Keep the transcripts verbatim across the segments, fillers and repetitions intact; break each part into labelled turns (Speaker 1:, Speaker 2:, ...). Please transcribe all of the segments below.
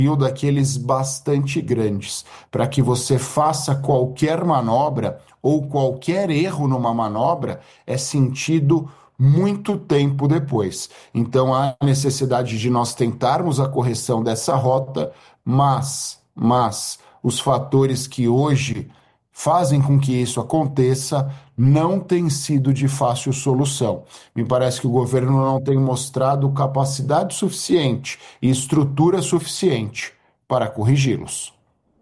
Speaker 1: daqueles bastante grandes, para que você faça qualquer manobra ou qualquer erro numa manobra é sentido muito tempo depois. Então há necessidade de nós tentarmos a correção dessa rota, mas, mas os fatores que hoje fazem com que isso aconteça não têm sido de fácil solução. Me parece que o governo não tem mostrado capacidade suficiente e estrutura suficiente para corrigi-los.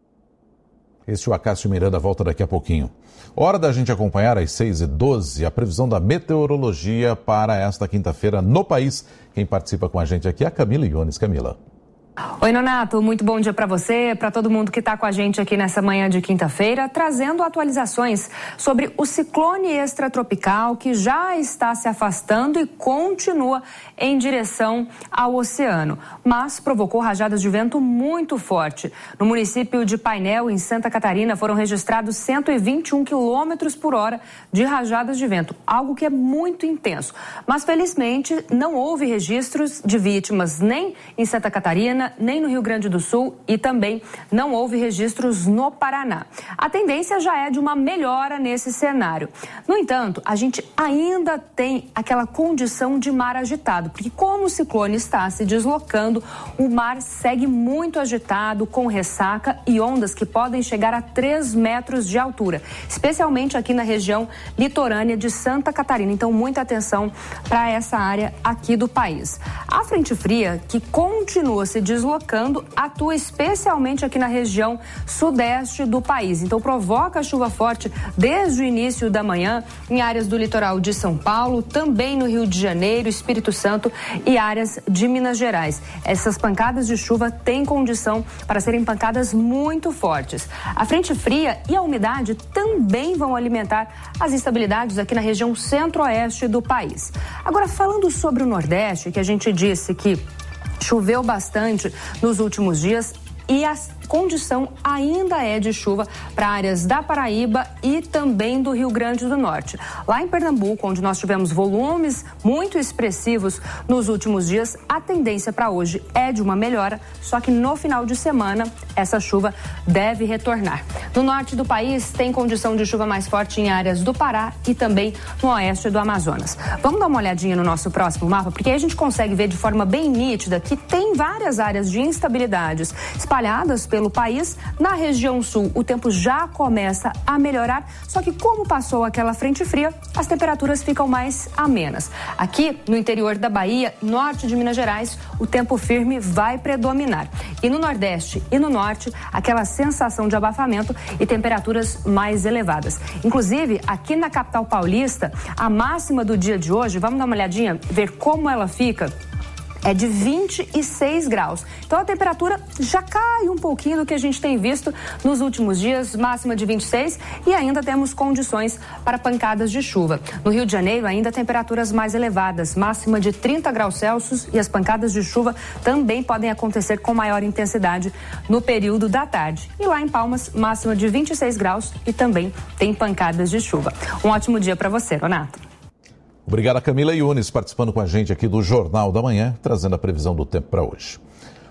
Speaker 2: Este é o Acácio Miranda, volta daqui a pouquinho. Hora da gente acompanhar às seis e doze a previsão da meteorologia para esta quinta-feira no país. Quem participa com a gente aqui é a Camila Iones. Camila.
Speaker 3: Oi, Nonato, muito bom dia para você, para todo mundo que está com a gente aqui nessa manhã de quinta-feira, trazendo atualizações sobre o ciclone extratropical que já está se afastando e continua em direção ao oceano, mas provocou rajadas de vento muito forte. No município de Painel, em Santa Catarina, foram registrados cento e vinte e um quilômetros por hora de rajadas de vento, algo que é muito intenso. Mas, felizmente, não houve registros de vítimas nem em Santa Catarina, nem no Rio Grande do Sul e também não houve registros no Paraná. A tendência já é de uma melhora nesse cenário. No entanto, a gente ainda tem aquela condição de mar agitado, porque como o ciclone está se deslocando, o mar segue muito agitado, com ressaca e ondas que podem chegar a três metros de altura, especialmente aqui na região litorânea de Santa Catarina. Então, muita atenção para essa área aqui do país. A frente fria, que continua se deslocando, atua especialmente aqui na região sudeste do país. Então, provoca chuva forte desde o início da manhã em áreas do litoral de São Paulo, também no Rio de Janeiro, Espírito Santo e áreas de Minas Gerais. Essas pancadas de chuva têm condição para serem pancadas muito fortes. A frente fria e a umidade também vão alimentar as instabilidades aqui na região centro-oeste do país. Agora, falando sobre o Nordeste, que a gente disse que choveu bastante nos últimos dias e a condição ainda é de chuva para áreas da Paraíba e também do Rio Grande do Norte. Lá em Pernambuco, onde nós tivemos volumes muito expressivos nos últimos dias, a tendência para hoje é de uma melhora, só que no final de semana essa chuva deve retornar. No norte do país tem condição de chuva mais forte em áreas do Pará e também no oeste do Amazonas. Vamos dar uma olhadinha no nosso próximo mapa, porque aí a gente consegue ver de forma bem nítida que tem várias áreas de instabilidades espalhadas pelo pelo país. Na região sul, o tempo já começa a melhorar, só que como passou aquela frente fria, as temperaturas ficam mais amenas. Aqui, no interior da Bahia, norte de Minas Gerais, o tempo firme vai predominar. E no Nordeste e no Norte, aquela sensação de abafamento e temperaturas mais elevadas. Inclusive, aqui na capital paulista, a máxima do dia de hoje, vamos dar uma olhadinha, ver como ela fica? É de vinte e seis graus. Então a temperatura já cai um pouquinho do que a gente tem visto nos últimos dias, máxima de vinte e seis, e ainda temos condições para pancadas de chuva. No Rio de Janeiro, ainda temperaturas mais elevadas, máxima de trinta graus Celsius, e as pancadas de chuva também podem acontecer com maior intensidade no período da tarde. E lá em Palmas, máxima de vinte e seis graus e também tem pancadas de chuva. Um ótimo dia para você, Renato.
Speaker 2: Obrigado a Camila Iones, participando com a gente aqui do Jornal da Manhã, trazendo a previsão do tempo para hoje.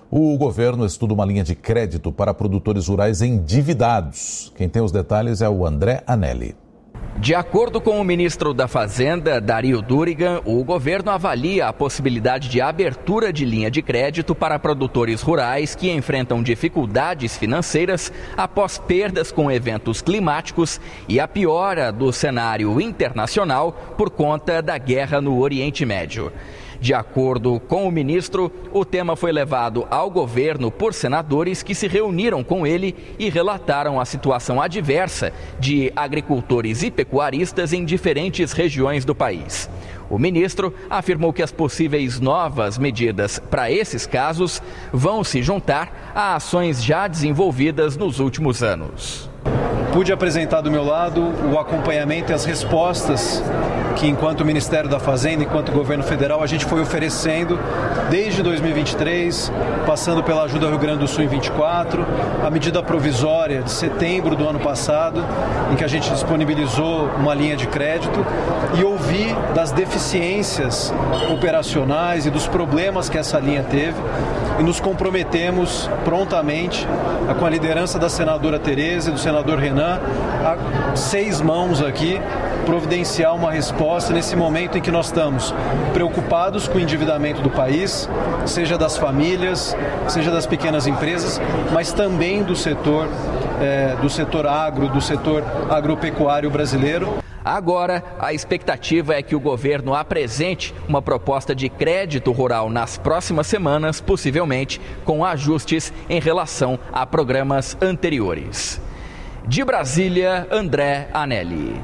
Speaker 2: O governo estuda uma linha de crédito para produtores rurais endividados. Quem tem os detalhes é o André Anelli.
Speaker 4: De acordo com o ministro da Fazenda, Dario Durigan, o governo avalia a possibilidade de abertura de linha de crédito para produtores rurais que enfrentam dificuldades financeiras após perdas com eventos climáticos e a piora do cenário internacional por conta da guerra no Oriente Médio. De acordo com o ministro, o tema foi levado ao governo por senadores que se reuniram com ele e relataram a situação adversa de agricultores e pecuaristas em diferentes regiões do país. O ministro afirmou que as possíveis novas medidas para esses casos vão se juntar a ações já desenvolvidas nos últimos anos.
Speaker 5: Pude apresentar do meu lado o acompanhamento e as respostas que enquanto Ministério da Fazenda, enquanto Governo Federal, a gente foi oferecendo desde dois mil e vinte e três, passando pela ajuda Rio Grande do Sul em vinte e quatro, a medida provisória de setembro do ano passado, em que a gente disponibilizou uma linha de crédito e ouvi das deficiências operacionais e dos problemas que essa linha teve e nos comprometemos prontamente, com a liderança da senadora Tereza e do senador Renan, a seis mãos aqui, providenciar uma resposta nesse momento em que nós estamos preocupados com o endividamento do país, seja das famílias, seja das pequenas empresas, mas também do setor, é, do setor agro, do setor agropecuário brasileiro.
Speaker 4: Agora, a expectativa é que o governo apresente uma proposta de crédito rural nas próximas semanas, possivelmente com ajustes em relação a programas anteriores. De Brasília, André Anelli.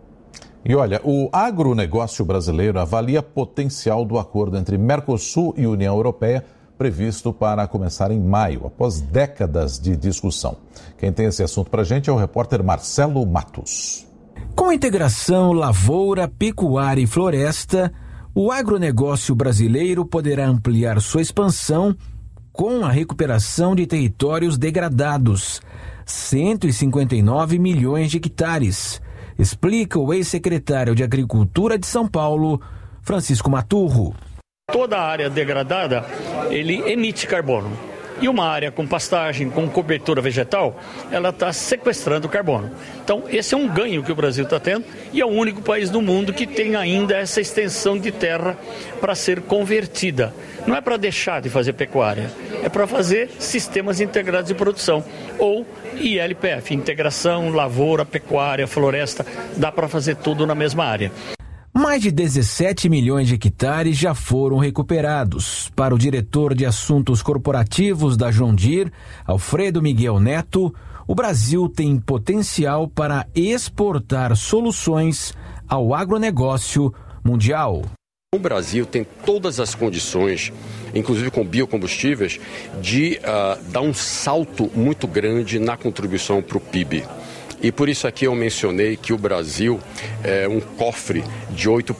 Speaker 2: E olha, o agronegócio brasileiro avalia potencial do acordo entre Mercosul e União Europeia, previsto para começar em maio, após décadas de discussão. Quem tem esse assunto para a gente é o repórter Marcelo Matos.
Speaker 6: Com a integração lavoura, pecuária e floresta, o agronegócio brasileiro poderá ampliar sua expansão com a recuperação de territórios degradados, cento e cinquenta e nove milhões de hectares, explica o ex-secretário de Agricultura de São Paulo, Francisco Maturro.
Speaker 7: Toda a área degradada, ele emite carbono. E uma área com pastagem, com cobertura vegetal, ela está sequestrando carbono. Então, esse é um ganho que o Brasil está tendo e é o único país do mundo que tem ainda essa extensão de terra para ser convertida. Não é para deixar de fazer pecuária, é para fazer sistemas integrados de produção, ou I L P F, integração, lavoura, pecuária, floresta, dá para fazer tudo na mesma área.
Speaker 6: Mais de dezessete milhões de hectares já foram recuperados. Para o diretor de assuntos corporativos da John Deere, Alfredo Miguel Neto, o Brasil tem potencial para exportar soluções ao agronegócio mundial.
Speaker 8: O Brasil tem todas as condições, inclusive com biocombustíveis, de uh, dar um salto muito grande na contribuição para o P I B. E por isso aqui eu mencionei que o Brasil é um cofre de oito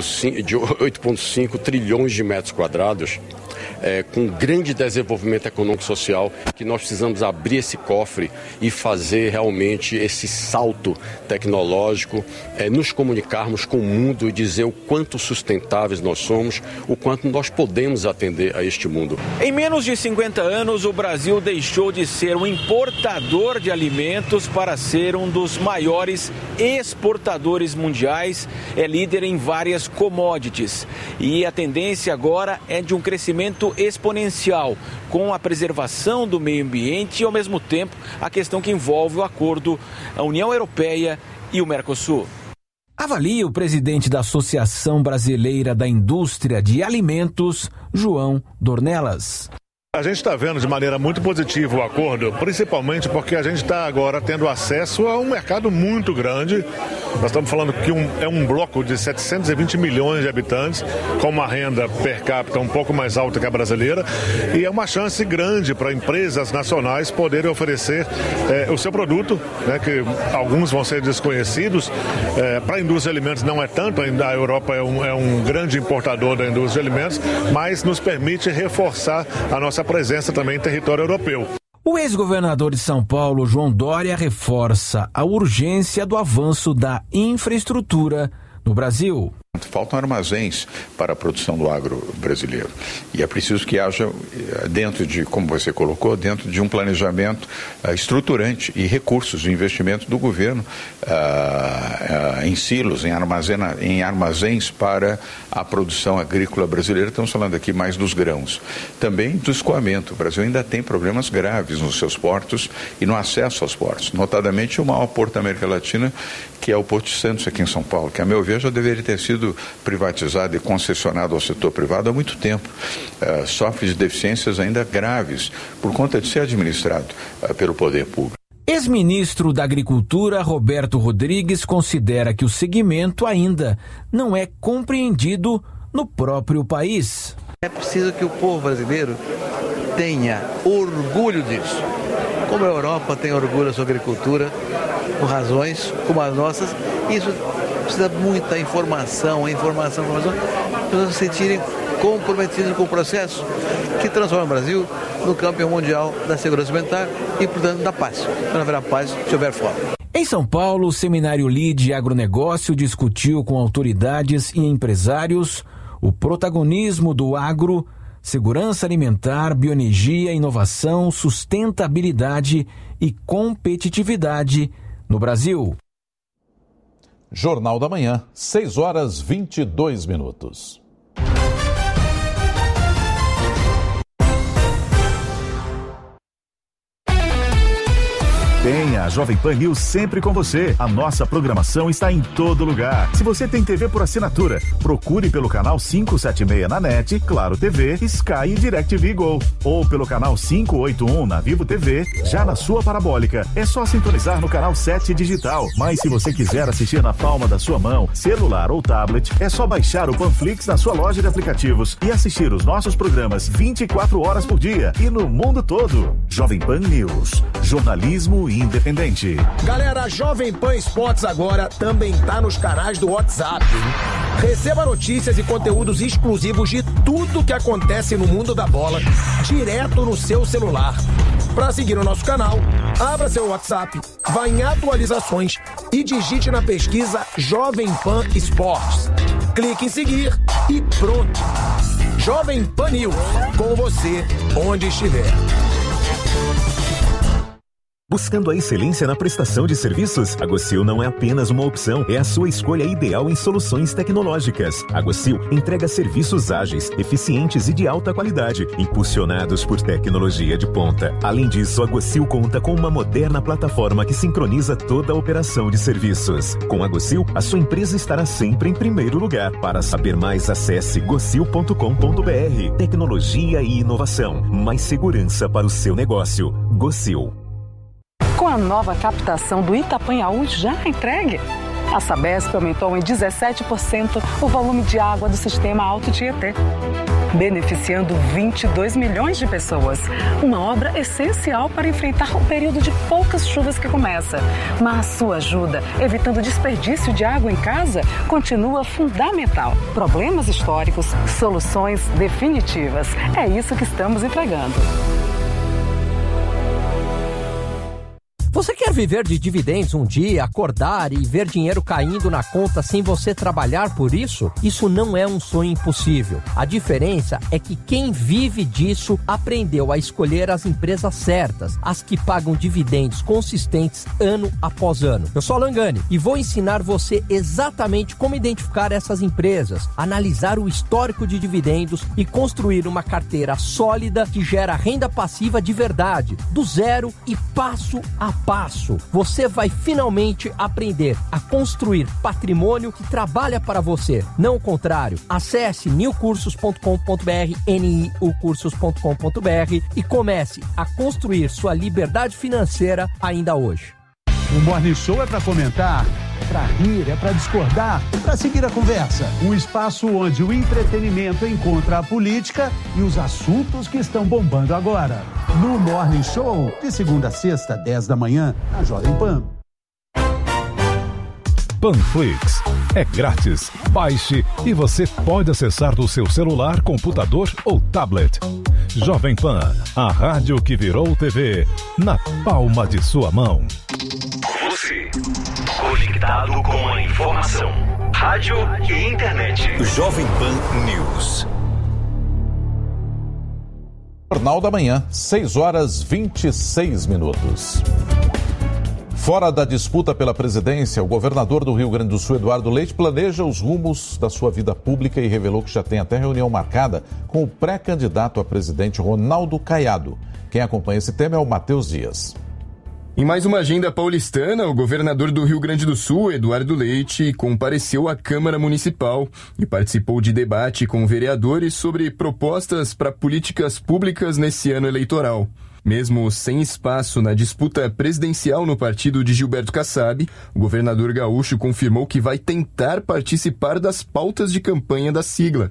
Speaker 8: vírgula cinco trilhões de metros quadrados, é, com grande desenvolvimento econômico e social, que nós precisamos abrir esse cofre e fazer realmente esse salto tecnológico, é, nos comunicarmos com o mundo e dizer o quanto sustentáveis nós somos, o quanto nós podemos atender a este mundo.
Speaker 6: Em menos de cinquenta anos, o Brasil deixou de ser um importador de alimentos para ser um dos maiores exportadores mundiais, é líder em várias commodities. E a tendência agora é de um crescimento exponencial, com a preservação do meio ambiente e, ao mesmo tempo, a questão que envolve o acordo da União Europeia e o Mercosul. Avalia o presidente da Associação Brasileira da Indústria de Alimentos, João Dornelas.
Speaker 9: A gente está vendo de maneira muito positiva o acordo, principalmente porque a gente está agora tendo acesso a um mercado muito grande. Nós estamos falando que um, é um bloco de setecentos e vinte milhões de habitantes, com uma renda per capita um pouco mais alta que a brasileira, e é uma chance grande para empresas nacionais poderem oferecer é, o seu produto, né, que alguns vão ser desconhecidos. É, para a indústria de alimentos não é tanto, ainda a Europa é um, é um grande importador da indústria de alimentos, mas nos permite reforçar a nossa presença também em território europeu.
Speaker 6: O ex-governador de São Paulo, João Dória, reforça a urgência do avanço da infraestrutura no Brasil.
Speaker 10: Faltam armazéns para a produção do agro brasileiro. E é preciso que haja, dentro de, como você colocou, dentro de um planejamento uh, estruturante e recursos de investimento do governo uh, uh, em silos, em, armazena, em armazéns para a produção agrícola brasileira. Estamos falando aqui mais dos grãos. Também do escoamento. O Brasil ainda tem problemas graves nos seus portos e no acesso aos portos. Notadamente, o maior porto da América Latina, que é o Porto de Santos, aqui em São Paulo, que, a meu ver, já deveria ter sido privatizado e concessionado ao setor privado há muito tempo. Uh, sofre de deficiências ainda graves por conta de ser administrado uh, pelo poder público.
Speaker 6: Ex-ministro da Agricultura, Roberto Rodrigues, considera que o segmento ainda não é compreendido no próprio país.
Speaker 11: É preciso que o povo brasileiro tenha orgulho disso. Como a Europa tem orgulho da sua agricultura, por razões como as nossas, isso precisa muita informação, informação, informação, para as pessoas se sentirem comprometidas com o processo que transforma o Brasil no campeão mundial da segurança alimentar e, portanto, da paz. Não haverá paz se houver fome.
Speaker 12: Em São Paulo, o Seminário Lead Agronegócio discutiu com autoridades e empresários o protagonismo do agro, segurança alimentar, bioenergia, inovação, sustentabilidade e competitividade no Brasil.
Speaker 2: Jornal da Manhã, seis horas e vinte e dois minutos.
Speaker 13: Tem a Jovem Pan News sempre com você. A nossa programação está em todo lugar. Se você tem T V por assinatura, procure pelo canal quinhentos e setenta e seis na NET, Claro T V, Sky e DirecTV Go. Ou pelo canal quinhentos e oitenta e um na Vivo T V, já na sua parabólica. É só sintonizar no canal sete digital. Mas se você quiser assistir na palma da sua mão, celular ou tablet, é só baixar o Panflix na sua loja de aplicativos e assistir os nossos programas vinte e quatro horas por dia e no mundo todo. Jovem Pan News. Jornalismo independente.
Speaker 14: Galera, a Jovem Pan Esportes agora também tá nos canais do WhatsApp. Hein? Receba notícias e conteúdos exclusivos de tudo que acontece no mundo da bola, direto no seu celular. Para seguir o nosso canal, abra seu WhatsApp, vá em atualizações e digite na pesquisa Jovem Pan Esportes. Clique em seguir e pronto. Jovem Pan News, com você onde estiver.
Speaker 15: Buscando a excelência na prestação de serviços, a Gocil não é apenas uma opção, é a sua escolha ideal em soluções tecnológicas. A Gocil entrega serviços ágeis, eficientes e de alta qualidade, impulsionados por tecnologia de ponta. Além disso, a Gocil conta com uma moderna plataforma que sincroniza toda a operação de serviços. Com a Gocil, a sua empresa estará sempre em primeiro lugar. Para saber mais, acesse gocil ponto com ponto br. Tecnologia e inovação, mais segurança para o seu negócio. Gocil.
Speaker 16: Com a nova captação do Itapanhaú já entregue, a Sabesp aumentou em dezessete por cento o volume de água do sistema Alto Tietê, beneficiando vinte e dois milhões de pessoas. Uma obra essencial para enfrentar o período de poucas chuvas que começa. Mas sua ajuda, evitando desperdício de água em casa, continua fundamental. Problemas históricos, soluções definitivas. É isso que estamos entregando.
Speaker 17: Você quer viver de dividendos um dia, acordar e ver dinheiro caindo na conta sem você trabalhar por isso? Isso não é um sonho impossível. A diferença é que quem vive disso aprendeu a escolher as empresas certas, as que pagam dividendos consistentes ano após ano. Eu sou Alan Gani e vou ensinar você exatamente como identificar essas empresas, analisar o histórico de dividendos e construir uma carteira sólida que gera renda passiva de verdade, do zero e passo a passo. Você vai finalmente aprender a construir patrimônio que trabalha para você, não o contrário. Acesse new cursos ponto com ponto br, N I U cursos ponto com ponto br e comece a construir sua liberdade financeira ainda hoje.
Speaker 18: O Morning Show é para comentar, é para rir, é para discordar, é para seguir a conversa. Um espaço onde o entretenimento encontra a política e os assuntos que estão bombando agora. No Morning Show, de segunda a sexta, dez da manhã, na Jovem Pan.
Speaker 19: Panflix. É grátis. Baixe e você pode acessar do seu celular, computador ou tablet. Jovem Pan, a rádio que virou T V, na palma de sua mão.
Speaker 20: Você, conectado com a informação, rádio e internet. Jovem Pan News.
Speaker 2: Jornal da Manhã, seis horas e vinte e seis minutos. Fora da disputa pela presidência, o governador do Rio Grande do Sul, Eduardo Leite, planeja os rumos da sua vida pública e revelou que já tem até reunião marcada com o pré-candidato a presidente Ronaldo Caiado. Quem acompanha esse tema é o Matheus Dias.
Speaker 21: Em mais uma agenda paulistana, o governador do Rio Grande do Sul, Eduardo Leite, compareceu à Câmara Municipal e participou de debate com vereadores sobre propostas para políticas públicas nesse ano eleitoral. Mesmo sem espaço na disputa presidencial no partido de Gilberto Kassab, o governador gaúcho confirmou que vai tentar participar das pautas de campanha da sigla.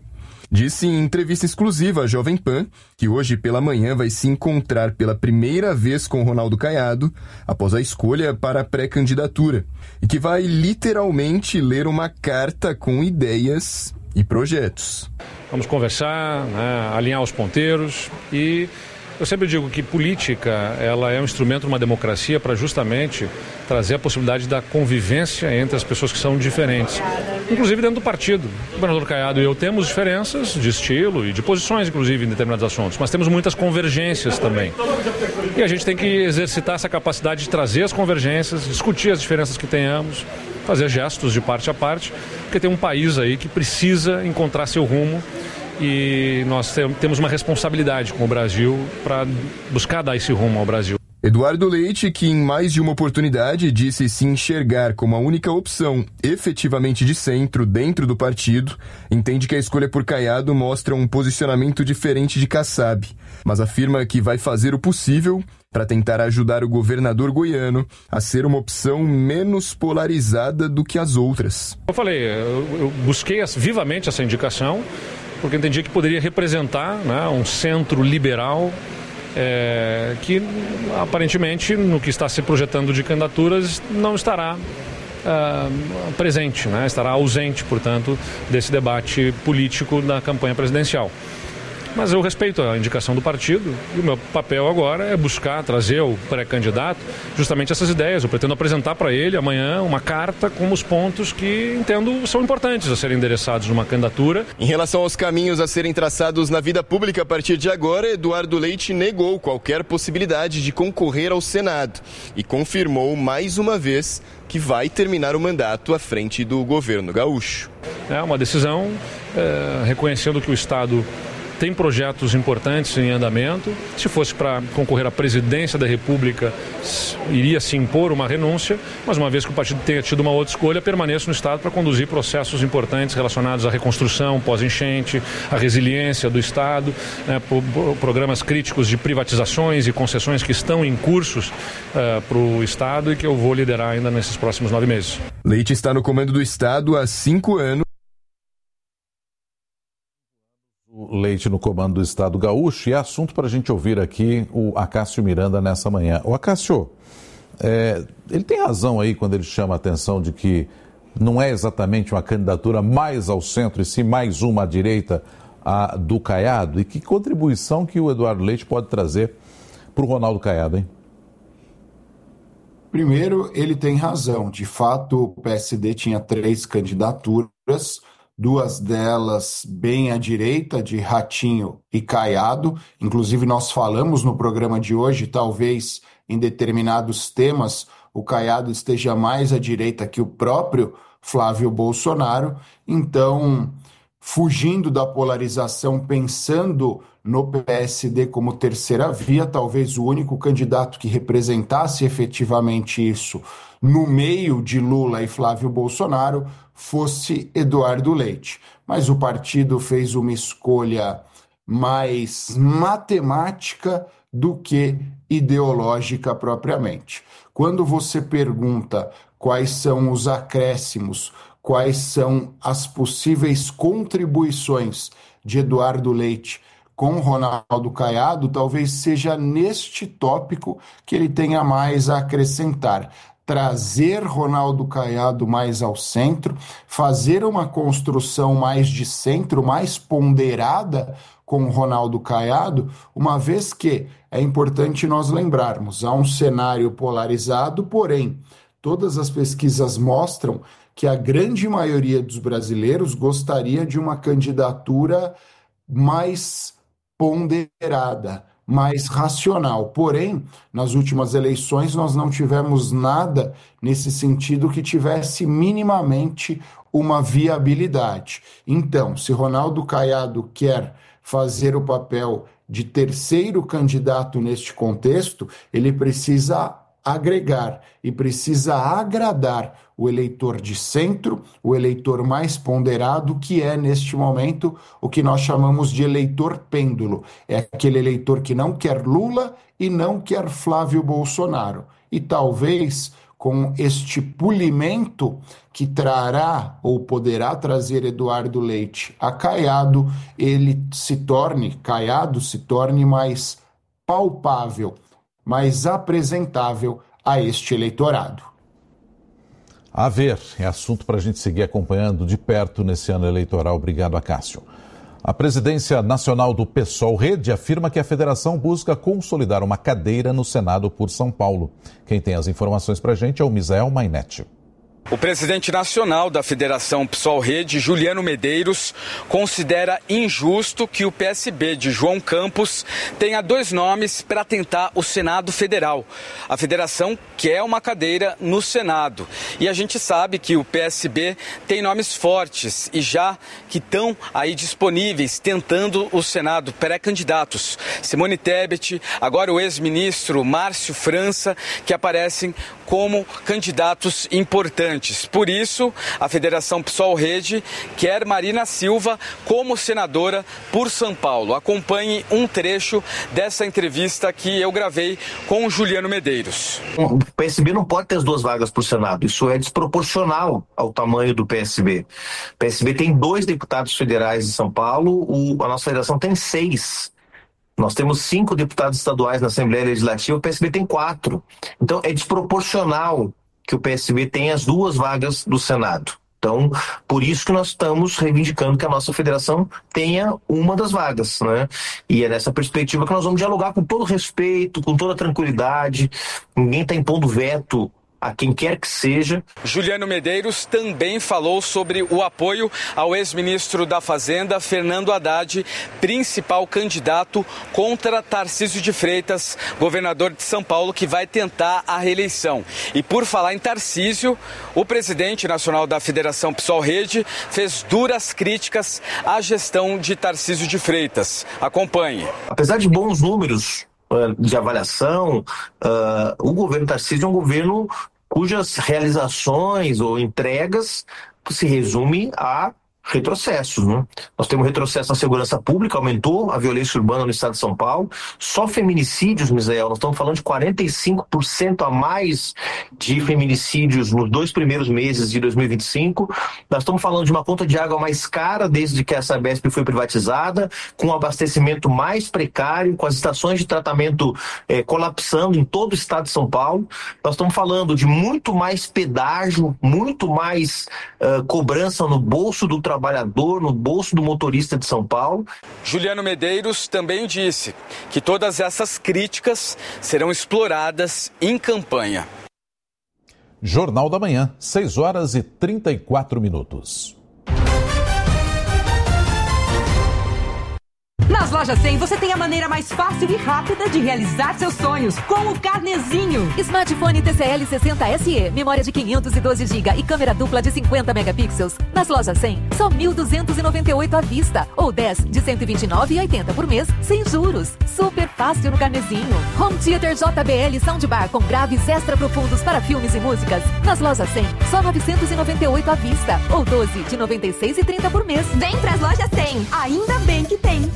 Speaker 21: Disse em entrevista exclusiva à Jovem Pan que hoje pela manhã vai se encontrar pela primeira vez com Ronaldo Caiado após a escolha para a pré-candidatura e que vai literalmente ler uma carta com ideias e projetos.
Speaker 1: Vamos conversar, né, alinhar os ponteiros e eu sempre digo que política ela é um instrumento de uma democracia para justamente trazer a possibilidade da convivência entre as pessoas que são diferentes, inclusive dentro do partido. O governador Caiado e eu temos diferenças de estilo e de posições, inclusive, em determinados assuntos, mas temos muitas convergências também. E a gente tem que exercitar essa capacidade de trazer as convergências, discutir as diferenças que tenhamos, fazer gestos de parte a parte, porque tem um país aí que precisa encontrar seu rumo e nós temos uma responsabilidade com o Brasil para buscar dar esse rumo ao Brasil.
Speaker 21: Eduardo Leite, que em mais de uma oportunidade disse se enxergar como a única opção efetivamente de centro dentro do partido, entende que a escolha por Caiado mostra um posicionamento diferente de Kassab, mas afirma que vai fazer o possível para tentar ajudar o governador goiano a ser uma opção menos polarizada do que as outras.
Speaker 1: Eu falei, eu, eu busquei vivamente essa indicação, porque entendia que poderia representar, né, um centro liberal é, que aparentemente no que está se projetando de candidaturas não estará uh, presente, né, estará ausente, portanto, desse debate político da campanha presidencial. Mas eu respeito a indicação do partido e o meu papel agora é buscar trazer ao pré-candidato justamente essas ideias. Eu pretendo apresentar para ele amanhã uma carta com os pontos que entendo são importantes a serem endereçados numa candidatura.
Speaker 21: Em relação aos caminhos a serem traçados na vida pública a partir de agora, Eduardo Leite negou qualquer possibilidade de concorrer ao Senado e confirmou mais uma vez que vai terminar o mandato à frente do governo gaúcho.
Speaker 1: É uma decisão é, reconhecendo que o Estado tem projetos importantes em andamento. Se fosse para concorrer à presidência da República, iria se impor uma renúncia, mas uma vez que o partido tenha tido uma outra escolha, permaneço no Estado para conduzir processos importantes relacionados à reconstrução pós-enchente, à resiliência do Estado, né, programas críticos de privatizações e concessões que estão em cursos uh, para o Estado e que eu vou liderar ainda nesses próximos nove meses.
Speaker 21: Leite está no comando do Estado há cinco anos.
Speaker 2: Leite no comando do Estado gaúcho, e é assunto para a gente ouvir aqui o Acácio Miranda nessa manhã. O Acácio, é, ele tem razão aí quando ele chama a atenção de que não é exatamente uma candidatura mais ao centro e sim mais uma à direita a, do Caiado, e que contribuição que o Eduardo Leite pode trazer para o Ronaldo Caiado, hein?
Speaker 22: Primeiro, ele tem razão. De fato, o P S D tinha três candidaturas, duas delas bem à direita, de Ratinho e Caiado. Inclusive, nós falamos no programa de hoje, talvez em determinados temas, o Caiado esteja mais à direita que o próprio Flávio Bolsonaro. Então, fugindo da polarização, pensando no P S D como terceira via, talvez o único candidato que representasse efetivamente isso no meio de Lula e Flávio Bolsonaro fosse Eduardo Leite. Mas o partido fez uma escolha mais matemática do que ideológica propriamente. Quando você pergunta quais são os acréscimos, quais são as possíveis contribuições de Eduardo Leite com Ronaldo Caiado, talvez seja neste tópico que ele tenha mais a acrescentar. Trazer Ronaldo Caiado mais ao centro, fazer uma construção mais de centro, mais ponderada com Ronaldo Caiado, uma vez que é importante nós lembrarmos, há um cenário polarizado, porém, todas as pesquisas mostram que a grande maioria dos brasileiros gostaria de uma candidatura mais ponderada, mais racional. Porém, nas últimas eleições nós não tivemos nada nesse sentido que tivesse minimamente uma viabilidade. Então, se Ronaldo Caiado quer fazer o papel de terceiro candidato neste contexto, ele precisa agregar e precisa agradar o eleitor de centro, o eleitor mais ponderado, que é, neste momento, o que nós chamamos de eleitor pêndulo. É aquele eleitor que não quer Lula e não quer Flávio Bolsonaro. E talvez, com este polimento que trará ou poderá trazer Eduardo Leite a Caiado, ele se torne, Caiado se torne mais palpável, mais apresentável a este eleitorado.
Speaker 2: A ver, é assunto para a gente seguir acompanhando de perto nesse ano eleitoral. Obrigado, Acácio. A presidência nacional do PSOL Rede afirma que a federação busca consolidar uma cadeira no Senado por São Paulo. Quem tem as informações para a gente é o Misael Mainetti.
Speaker 3: O presidente nacional da Federação PSOL Rede, Juliano Medeiros, considera injusto que o P S B de João Campos tenha dois nomes para tentar o Senado Federal. A federação quer uma cadeira no Senado. E a gente sabe que o P S B tem nomes fortes e já que estão aí disponíveis tentando o Senado, pré-candidatos. Simone Tebet, agora o ex-ministro Márcio França, que aparecem como candidatos importantes. Por isso, a Federação PSOL Rede quer Marina Silva como senadora por São Paulo. Acompanhe um trecho dessa entrevista que eu gravei com o Juliano Medeiros.
Speaker 5: O P S B não pode ter as duas vagas para o Senado. Isso é desproporcional ao tamanho do P S B. O P S B tem dois deputados federais em São Paulo, o, a nossa federação tem seis. Nós temos cinco deputados estaduais na Assembleia Legislativa, o P S B tem quatro. Então, é desproporcional que o P S B tenha as duas vagas do Senado. Então, por isso que nós estamos reivindicando que a nossa federação tenha uma das vagas, né? E é nessa perspectiva que nós vamos dialogar com todo respeito, com toda tranquilidade. Ninguém está impondo veto a quem quer que seja.
Speaker 3: Juliano Medeiros também falou sobre o apoio ao ex-ministro da Fazenda, Fernando Haddad, principal candidato contra Tarcísio de Freitas, governador de São Paulo, que vai tentar a reeleição. E por falar em Tarcísio, o presidente nacional da Federação PSOL Rede fez duras críticas à gestão de Tarcísio de Freitas. Acompanhe.
Speaker 5: Apesar de bons números uh, de avaliação, uh, o governo Tarcísio é um governo cujas realizações ou entregas se resume a retrocessos, né? Nós temos retrocesso na segurança pública, aumentou a violência urbana no estado de São Paulo. Só feminicídios, Misael, nós estamos falando de quarenta e cinco por cento a mais de feminicídios nos dois primeiros meses de dois mil e vinte e cinco. Nós estamos falando de uma conta de água mais cara desde que a Sabesp foi privatizada, com um abastecimento mais precário, com as estações de tratamento eh, colapsando em todo o estado de São Paulo. Nós estamos falando de muito mais pedágio, muito mais uh, cobrança no bolso do trabalhador, trabalhador, no bolso do motorista de São Paulo.
Speaker 3: Juliano Medeiros também disse que todas essas críticas serão exploradas em campanha.
Speaker 2: Jornal da Manhã, seis horas e trinta e quatro minutos.
Speaker 23: Nas Lojas cem, você tem a maneira mais fácil e rápida de realizar seus sonhos com o Carnezinho.
Speaker 24: Smartphone T C L sessenta S E, memória de quinhentos e doze gigabytes e câmera dupla de cinquenta megapixels. Nas Lojas cem, só mil duzentos e noventa e oito à vista ou dez de cento e vinte e nove reais e oitenta centavos por mês, sem juros. Super fácil no Carnezinho. Home Theater J B L Soundbar com graves extra profundos para filmes e músicas. Nas Lojas cem, só novecentos e noventa e oito à vista ou doze de noventa e seis reais e trinta centavos por mês.
Speaker 23: Vem pras Lojas cem, ainda bem que tem.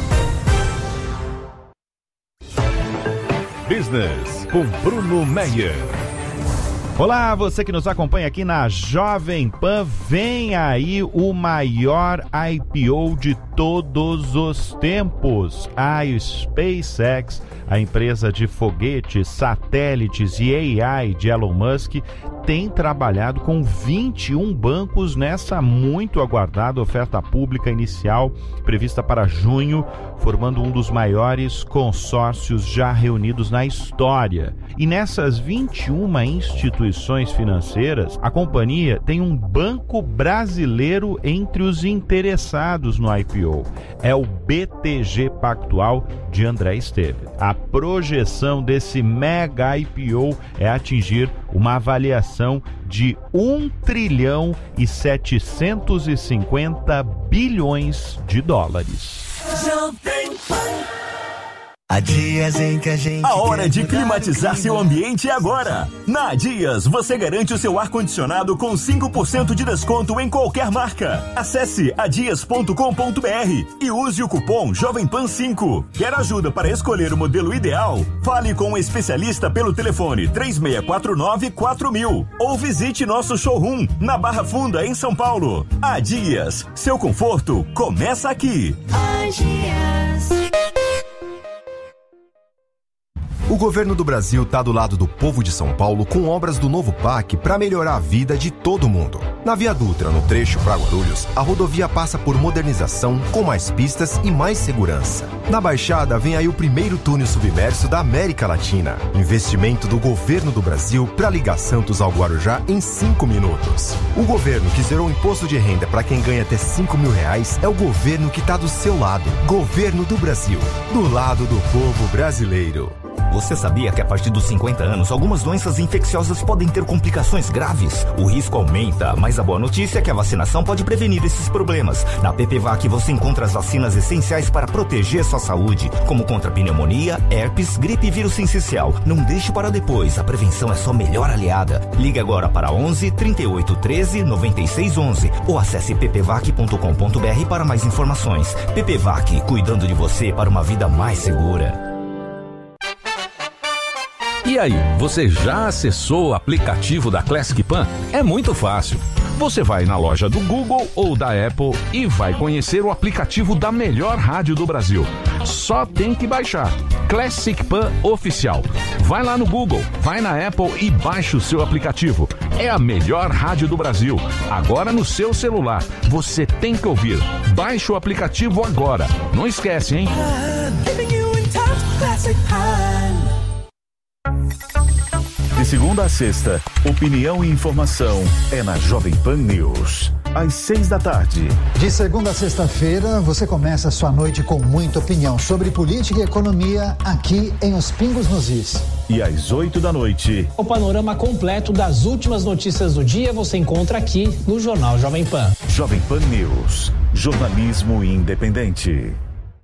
Speaker 25: Business com Bruno Meyer. Olá, você que nos acompanha aqui na Jovem Pan, vem aí o maior I P O de todos os tempos. A SpaceX, a empresa de foguetes, satélites e A I de Elon Musk, tem trabalhado com vinte e um bancos nessa muito aguardada oferta pública inicial prevista para junho, formando um dos maiores consórcios já reunidos na história. E nessas vinte e uma instituições financeiras, a companhia tem um banco brasileiro entre os interessados no I P O. É o B T G Pactual de André Esteves. A projeção desse mega I P O é atingir uma avaliação de um trilhão e setecentos e cinquenta bilhões de dólares.
Speaker 4: Há dias em que a gente...
Speaker 7: A hora de climatizar seu ambiente é agora. Na Dias, você garante o seu ar-condicionado com cinco por cento de desconto em qualquer marca. Acesse adias ponto com ponto br e use o cupom Jovem Pan cinco. Quer ajuda para escolher o modelo ideal? Fale com um especialista pelo telefone três seis quatro nove quatro mil ou visite nosso showroom na Barra Funda, em São Paulo. A Dias, seu conforto começa aqui.
Speaker 4: A Dias.
Speaker 8: O governo do Brasil está do lado do povo de São Paulo com obras do novo P A C para melhorar a vida de todo mundo. Na Via Dutra, no trecho para Guarulhos, a rodovia passa por modernização, com mais pistas e mais segurança. Na Baixada, vem aí o primeiro túnel submerso da América Latina. Investimento do governo do Brasil para ligar Santos ao Guarujá em cinco minutos. O governo que zerou o imposto de renda para quem ganha até cinco mil reais é o governo que está do seu lado. Governo do Brasil, do lado do povo brasileiro.
Speaker 9: Você sabia que a partir dos cinquenta anos, algumas doenças infecciosas podem ter complicações graves? O risco aumenta, mas a boa notícia é que a vacinação pode prevenir esses problemas. Na P P V A C você encontra as vacinas essenciais para proteger sua saúde, como contra pneumonia, herpes, gripe e vírus sincicial. Não deixe para depois, a prevenção é sua melhor aliada. Ligue agora para onze, trinta e oito, treze, noventa e seis, onze ou acesse p p vac ponto com ponto br para mais informações. P P V A C, cuidando de você para uma vida mais segura.
Speaker 10: E aí, você já acessou o aplicativo da Classic Pan? É muito fácil. Você vai na loja do Google ou da Apple e vai conhecer o aplicativo da melhor rádio do Brasil. Só tem que baixar. Classic Pan Oficial. Vai lá no Google, vai na Apple e baixa o seu aplicativo. É a melhor rádio do Brasil. Agora no seu celular. Você tem que ouvir. Baixe o aplicativo agora. Não esquece, hein?
Speaker 13: De segunda a sexta, opinião e informação é na Jovem Pan News. Às seis da tarde.
Speaker 26: De segunda a sexta-feira, você começa a sua noite com muita opinião sobre política e economia aqui em Os Pingos nos Is.
Speaker 13: E às oito da noite.
Speaker 27: O panorama completo das últimas notícias do dia você encontra aqui no Jornal Jovem Pan.
Speaker 13: Jovem Pan News. Jornalismo independente.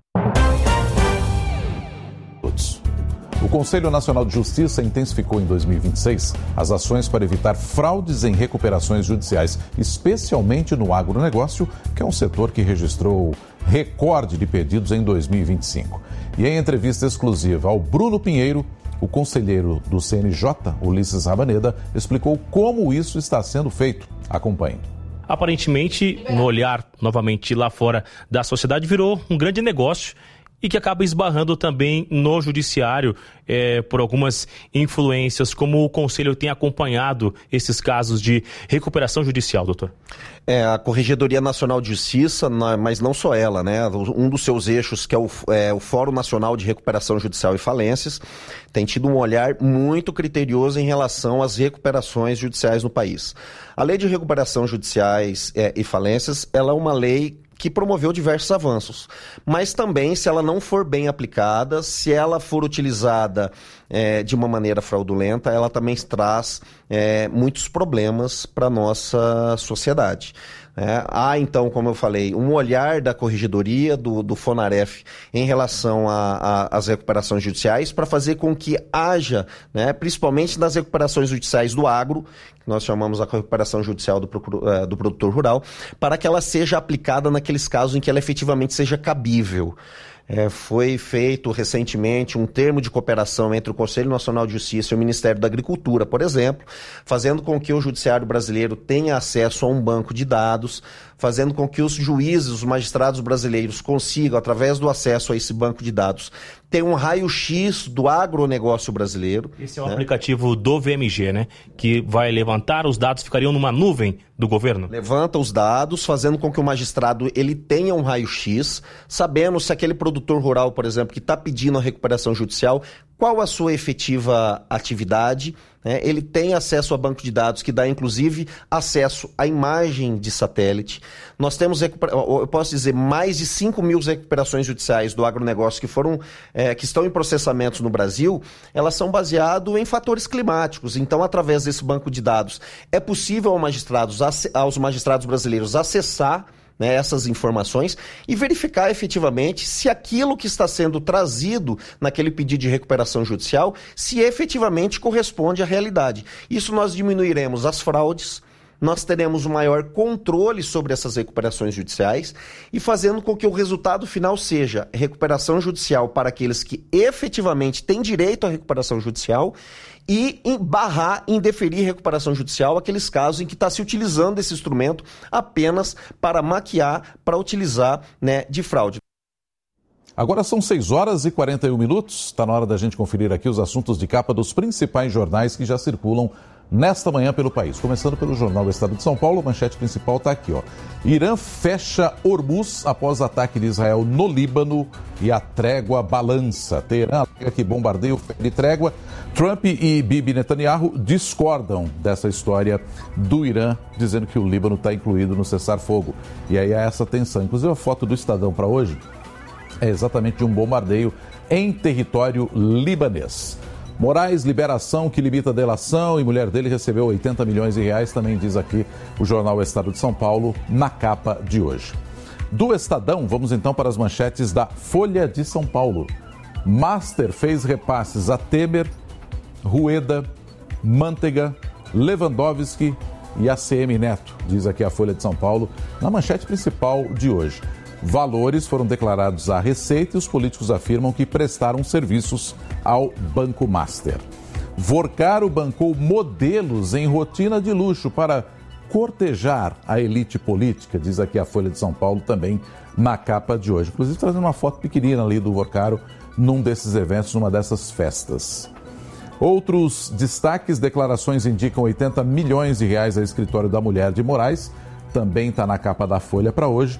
Speaker 2: O Conselho Nacional de Justiça intensificou em dois mil e vinte e seis as ações para evitar fraudes em recuperações judiciais, especialmente no agronegócio, que é um setor que registrou recorde de pedidos em dois mil e vinte e cinco. E em entrevista exclusiva ao Bruno Pinheiro, o conselheiro do C N J, Ulisses Rabaneda, explicou como isso está sendo feito. Acompanhe.
Speaker 28: Aparentemente, no olhar novamente lá fora da sociedade, virou um grande negócio e que acaba esbarrando também no judiciário é, por algumas influências. Como o Conselho tem acompanhado esses casos de recuperação judicial, doutor?
Speaker 29: É, a Corregedoria Nacional de Justiça, mas não só ela, né? Um dos seus eixos, que é o, é o Fórum Nacional de Recuperação Judicial e Falências, tem tido um olhar muito criterioso em relação às recuperações judiciais no país. A Lei de Recuperação Judiciais é, e Falências, ela é uma lei que promoveu diversos avanços, mas também, se ela não for bem aplicada, se ela for utilizada é, de uma maneira fraudulenta, ela também traz é, muitos problemas para a nossa sociedade. É, há, então, como eu falei, um olhar da Corregedoria, do, do FONAREF, em relação às recuperações judiciais, para fazer com que haja, né, principalmente nas recuperações judiciais do agro, que nós chamamos a recuperação judicial do, do produtor rural, para que ela seja aplicada naqueles casos em que ela efetivamente seja cabível. É, foi feito recentemente um termo de cooperação entre o Conselho Nacional de Justiça e o Ministério da Agricultura, por exemplo, fazendo com que o judiciário brasileiro tenha acesso a um banco de dados, fazendo com que os juízes, os magistrados brasileiros consigam, através do acesso a esse banco de dados, ter um raio-x do agronegócio brasileiro.
Speaker 28: Esse é o
Speaker 29: né?
Speaker 28: aplicativo do V M G, né? Que vai levantar, os dados ficariam numa nuvem do governo?
Speaker 29: Levanta os dados, fazendo com que o magistrado ele tenha um raio-x, sabendo se aquele produtor rural, por exemplo, que está pedindo a recuperação judicial, qual a sua efetiva atividade, né? Ele tem acesso a banco de dados que dá, inclusive, acesso à imagem de satélite. Nós temos, eu posso dizer, mais de cinco mil recuperações judiciais do agronegócio que foram, é, que estão em processamentos no Brasil, elas são baseadas em fatores climáticos. Então, através desse banco de dados, é possível aos magistrados, aos magistrados brasileiros acessar, né, essas informações e verificar efetivamente se aquilo que está sendo trazido naquele pedido de recuperação judicial, se efetivamente corresponde à realidade. Isso nós diminuiremos as fraudes, nós teremos um maior controle sobre essas recuperações judiciais e fazendo com que o resultado final seja recuperação judicial para aqueles que efetivamente têm direito à recuperação judicial e em barrar, indeferir recuperação judicial aqueles casos em que está se utilizando esse instrumento apenas para maquiar, para utilizar, né, de fraude.
Speaker 2: Agora são seis horas e quarenta e um minutos. Está na hora da gente conferir aqui os assuntos de capa dos principais jornais que já circulam nesta manhã pelo país. Começando pelo Jornal do Estado de São Paulo, a manchete principal está aqui, ó. Irã fecha Hormuz após ataque de Israel no Líbano e a trégua balança. Teherã alega que bombardeio de trégua. Trump e Bibi Netanyahu discordam dessa história do Irã, dizendo que o Líbano está incluído no cessar-fogo. E aí há essa tensão. Inclusive a foto do Estadão para hoje é exatamente de um bombardeio em território libanês. Moraes, liberação que limita a delação e mulher dele recebeu oitenta milhões de reais, também diz aqui o jornal Estado de São Paulo, na capa de hoje. Do Estadão, vamos então para as manchetes da Folha de São Paulo. Master fez repasses a Temer, Rueda, Manteiga, Lewandowski e A C M Neto, diz aqui a Folha de São Paulo, na manchete principal de hoje. Valores foram declarados à Receita e os políticos afirmam que prestaram serviços ao Banco Master. Vorcaro bancou modelos em rotina de luxo para cortejar a elite política, diz aqui a Folha de São Paulo também na capa de hoje. Inclusive trazendo uma foto pequenina ali do Vorcaro num desses eventos, numa dessas festas. Outros destaques, declarações indicam oitenta milhões de reais ao escritório da mulher de Moraes, também está na capa da Folha para hoje.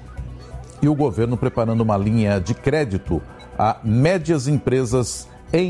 Speaker 2: E o governo preparando uma linha de crédito a médias empresas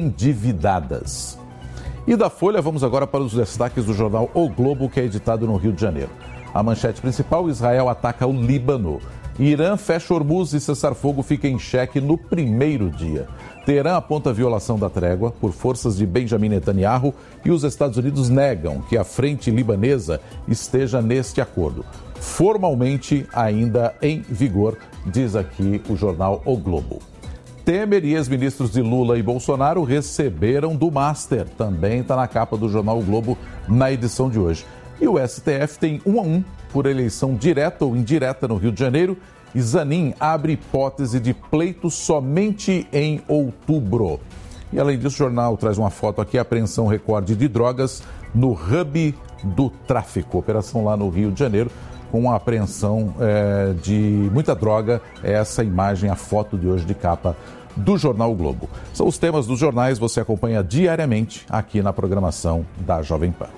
Speaker 2: endividadas. E da Folha, vamos agora para os destaques do jornal O Globo, que é editado no Rio de Janeiro. A manchete principal, Israel ataca o Líbano. Irã fecha Hormuz e cessar-fogo fica em xeque no primeiro dia. Teherã aponta a violação da trégua por forças de Benjamin Netanyahu e os Estados Unidos negam que a frente libanesa esteja neste acordo. Formalmente ainda em vigor, diz aqui o jornal O Globo. Temer e ex-ministros de Lula e Bolsonaro receberam do Master, também está na capa do jornal O Globo na edição de hoje. E o S T F tem um a um por eleição direta ou indireta no Rio de Janeiro e Zanin abre hipótese de pleito somente em outubro. E além disso, o jornal traz uma foto aqui, apreensão recorde de drogas no hub do tráfico, operação lá no Rio de Janeiro, com a apreensão é, de muita droga. Essa imagem, a foto de hoje de capa do Jornal o Globo. São os temas dos jornais, você acompanha diariamente aqui na programação da Jovem Pan.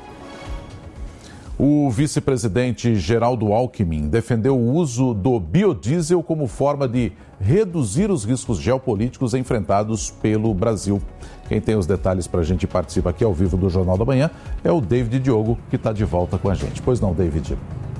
Speaker 2: O vice-presidente Geraldo Alckmin defendeu o uso do biodiesel como forma de reduzir os riscos geopolíticos enfrentados pelo Brasil. Quem tem os detalhes para a gente participa aqui ao vivo do Jornal da Manhã é o David Diogo, que está de volta com a gente. Pois não, David?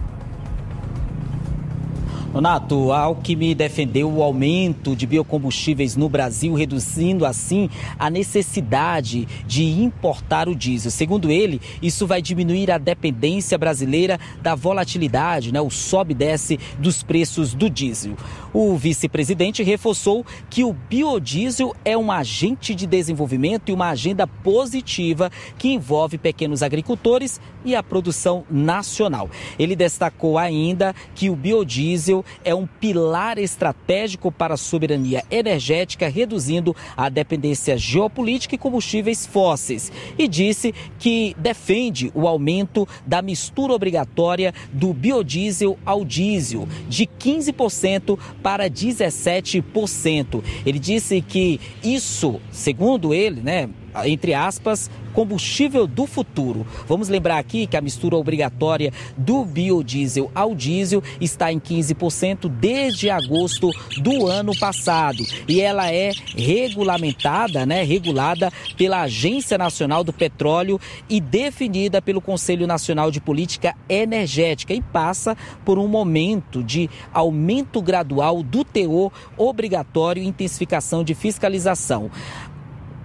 Speaker 6: Donato, Alckmin defendeu o aumento de biocombustíveis no Brasil, reduzindo assim a necessidade de importar o diesel. Segundo ele, isso vai diminuir a dependência brasileira da volatilidade, né, o sobe e desce dos preços do diesel. O vice-presidente reforçou que o biodiesel é um agente de desenvolvimento e uma agenda positiva que envolve pequenos agricultores e a produção nacional. Ele destacou ainda que o biodiesel é um pilar estratégico para a soberania energética, reduzindo a dependência geopolítica e combustíveis fósseis. E disse que defende o aumento da mistura obrigatória do biodiesel ao diesel, de quinze por cento para dezessete por cento. Ele disse que isso, segundo ele, né, entre aspas, combustível do futuro. Vamos lembrar aqui que a mistura obrigatória do biodiesel ao diesel está em quinze por cento desde agosto do ano passado. E ela é regulamentada, né, regulada pela Agência Nacional do Petróleo e definida pelo Conselho Nacional de Política Energética e passa por um momento de aumento gradual do teor obrigatório e intensificação de fiscalização.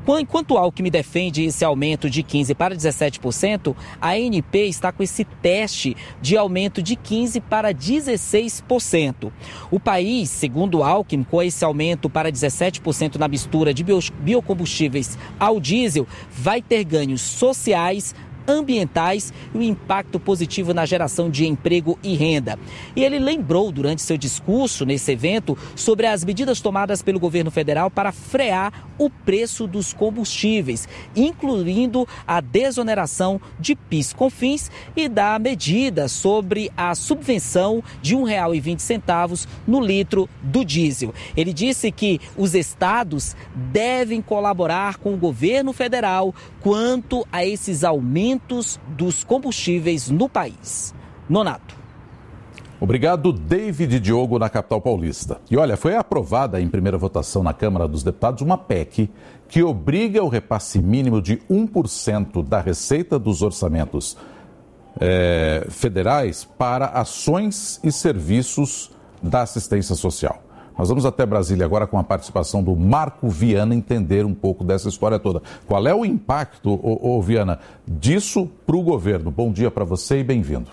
Speaker 6: Enquanto o Alckmin defende esse aumento de quinze por cento para dezessete por cento, a A N P está com esse teste de aumento de quinze por cento para dezesseis por cento. O país, segundo o Alckmin, com esse aumento para dezessete por cento na mistura de biocombustíveis ao diesel, vai ter ganhos sociais, ambientais e o impacto positivo na geração de emprego e renda. E ele lembrou durante seu discurso nesse evento sobre as medidas tomadas pelo governo federal para frear o preço dos combustíveis, incluindo a desoneração de PIS/COFINS e da medida sobre a subvenção de um real e vinte centavos no litro do diesel. Ele disse que os estados devem colaborar com o governo federal quanto a esses aumentos dos combustíveis no país. Nonato.
Speaker 2: Obrigado, David Diogo, na capital paulista. E olha, foi aprovada em primeira votação na Câmara dos Deputados uma P E C que obriga o repasse mínimo de um por cento da receita dos orçamentos é, federais para ações e serviços da assistência social. Nós vamos até Brasília agora com a participação do Marco Viana entender um pouco dessa história toda. Qual é o impacto, ô, ô, Viana, disso para o governo? Bom dia para você e bem-vindo.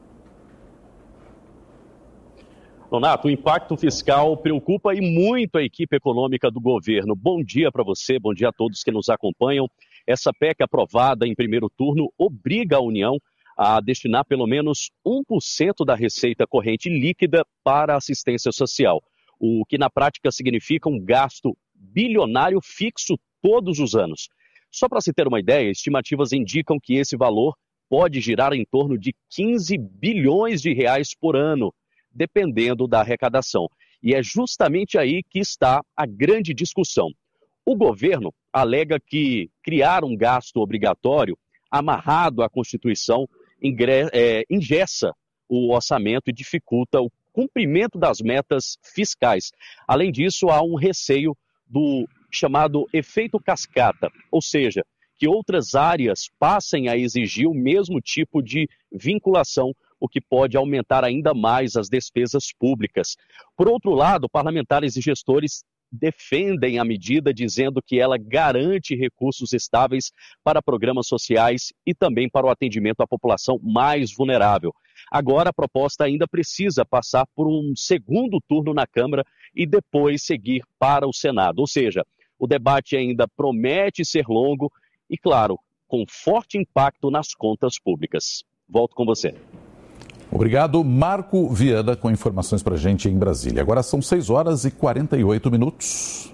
Speaker 11: Nonato, o impacto fiscal preocupa e muito a equipe econômica do governo. Bom dia para você, bom dia a todos que nos acompanham. Essa P E C aprovada em primeiro turno obriga a União a destinar pelo menos um por cento da receita corrente líquida para a assistência social, o que na prática significa um gasto bilionário fixo todos os anos. Só para se ter uma ideia, estimativas indicam que esse valor pode girar em torno de quinze bilhões de reais por ano, dependendo da arrecadação. E é justamente aí que está a grande discussão. O governo alega que criar um gasto obrigatório amarrado à Constituição ingre- é, engessa o orçamento e dificulta o cumprimento das metas fiscais. Além disso, há um receio do chamado efeito cascata, ou seja, que outras áreas passem a exigir o mesmo tipo de vinculação, o que pode aumentar ainda mais as despesas públicas. Por outro lado, parlamentares e gestores defendem a medida, dizendo que ela garante recursos estáveis para programas sociais e também para o atendimento à população mais vulnerável. Agora, a proposta ainda precisa passar por um segundo turno na Câmara e depois seguir para o Senado. Ou seja, o debate ainda promete ser longo e, claro, com forte impacto nas contas públicas. Volto com você.
Speaker 2: Obrigado, Marco Viana, com informações para a gente em Brasília. Agora são seis horas e quarenta e oito minutos.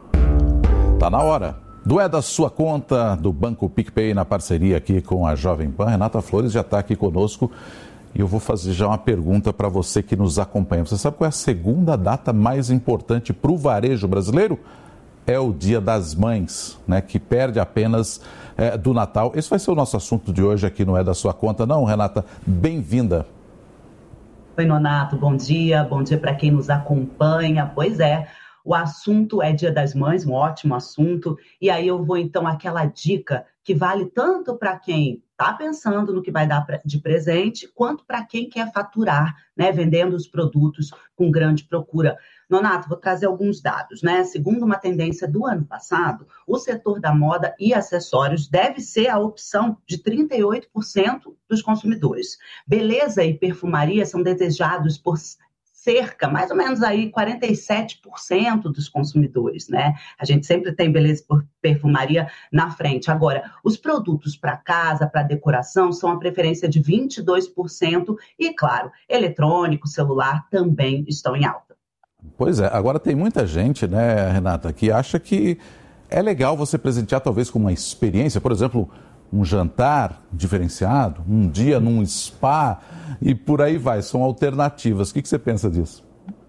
Speaker 2: Tá na hora. Do É da Sua Conta, do Banco PicPay, na parceria aqui com a Jovem Pan. Renata Flores já está aqui conosco e eu vou fazer já uma pergunta para você que nos acompanha. Você sabe qual é a segunda data mais importante para o varejo brasileiro? É o Dia das Mães, né, que perde apenas é, do Natal. Esse vai ser o nosso assunto de hoje aqui no É da Sua Conta. Não, Renata, bem-vinda.
Speaker 12: Oi, Nonato, bom dia, bom dia para quem nos acompanha. Pois é, o assunto é Dia das Mães, um ótimo assunto, e aí eu vou então àquela dica que vale tanto para quem está pensando no que vai dar de presente, quanto para quem quer faturar, né, vendendo os produtos com grande procura. Nonato, vou trazer alguns dados, né? Segundo uma tendência do ano passado, o setor da moda e acessórios deve ser a opção de trinta e oito por cento dos consumidores. Beleza e perfumaria são desejados por cerca, mais ou menos aí, quarenta e sete por cento dos consumidores, né? A gente sempre tem beleza e perfumaria na frente. Agora, os produtos para casa, para decoração, são a preferência de vinte e dois por cento e, claro, eletrônico, celular também estão em alta.
Speaker 2: Pois é, agora tem muita gente, né, Renata, que acha que é legal você presentear talvez com uma experiência, por exemplo, um jantar diferenciado, um dia num spa e por aí vai, são alternativas. O que, que você pensa disso?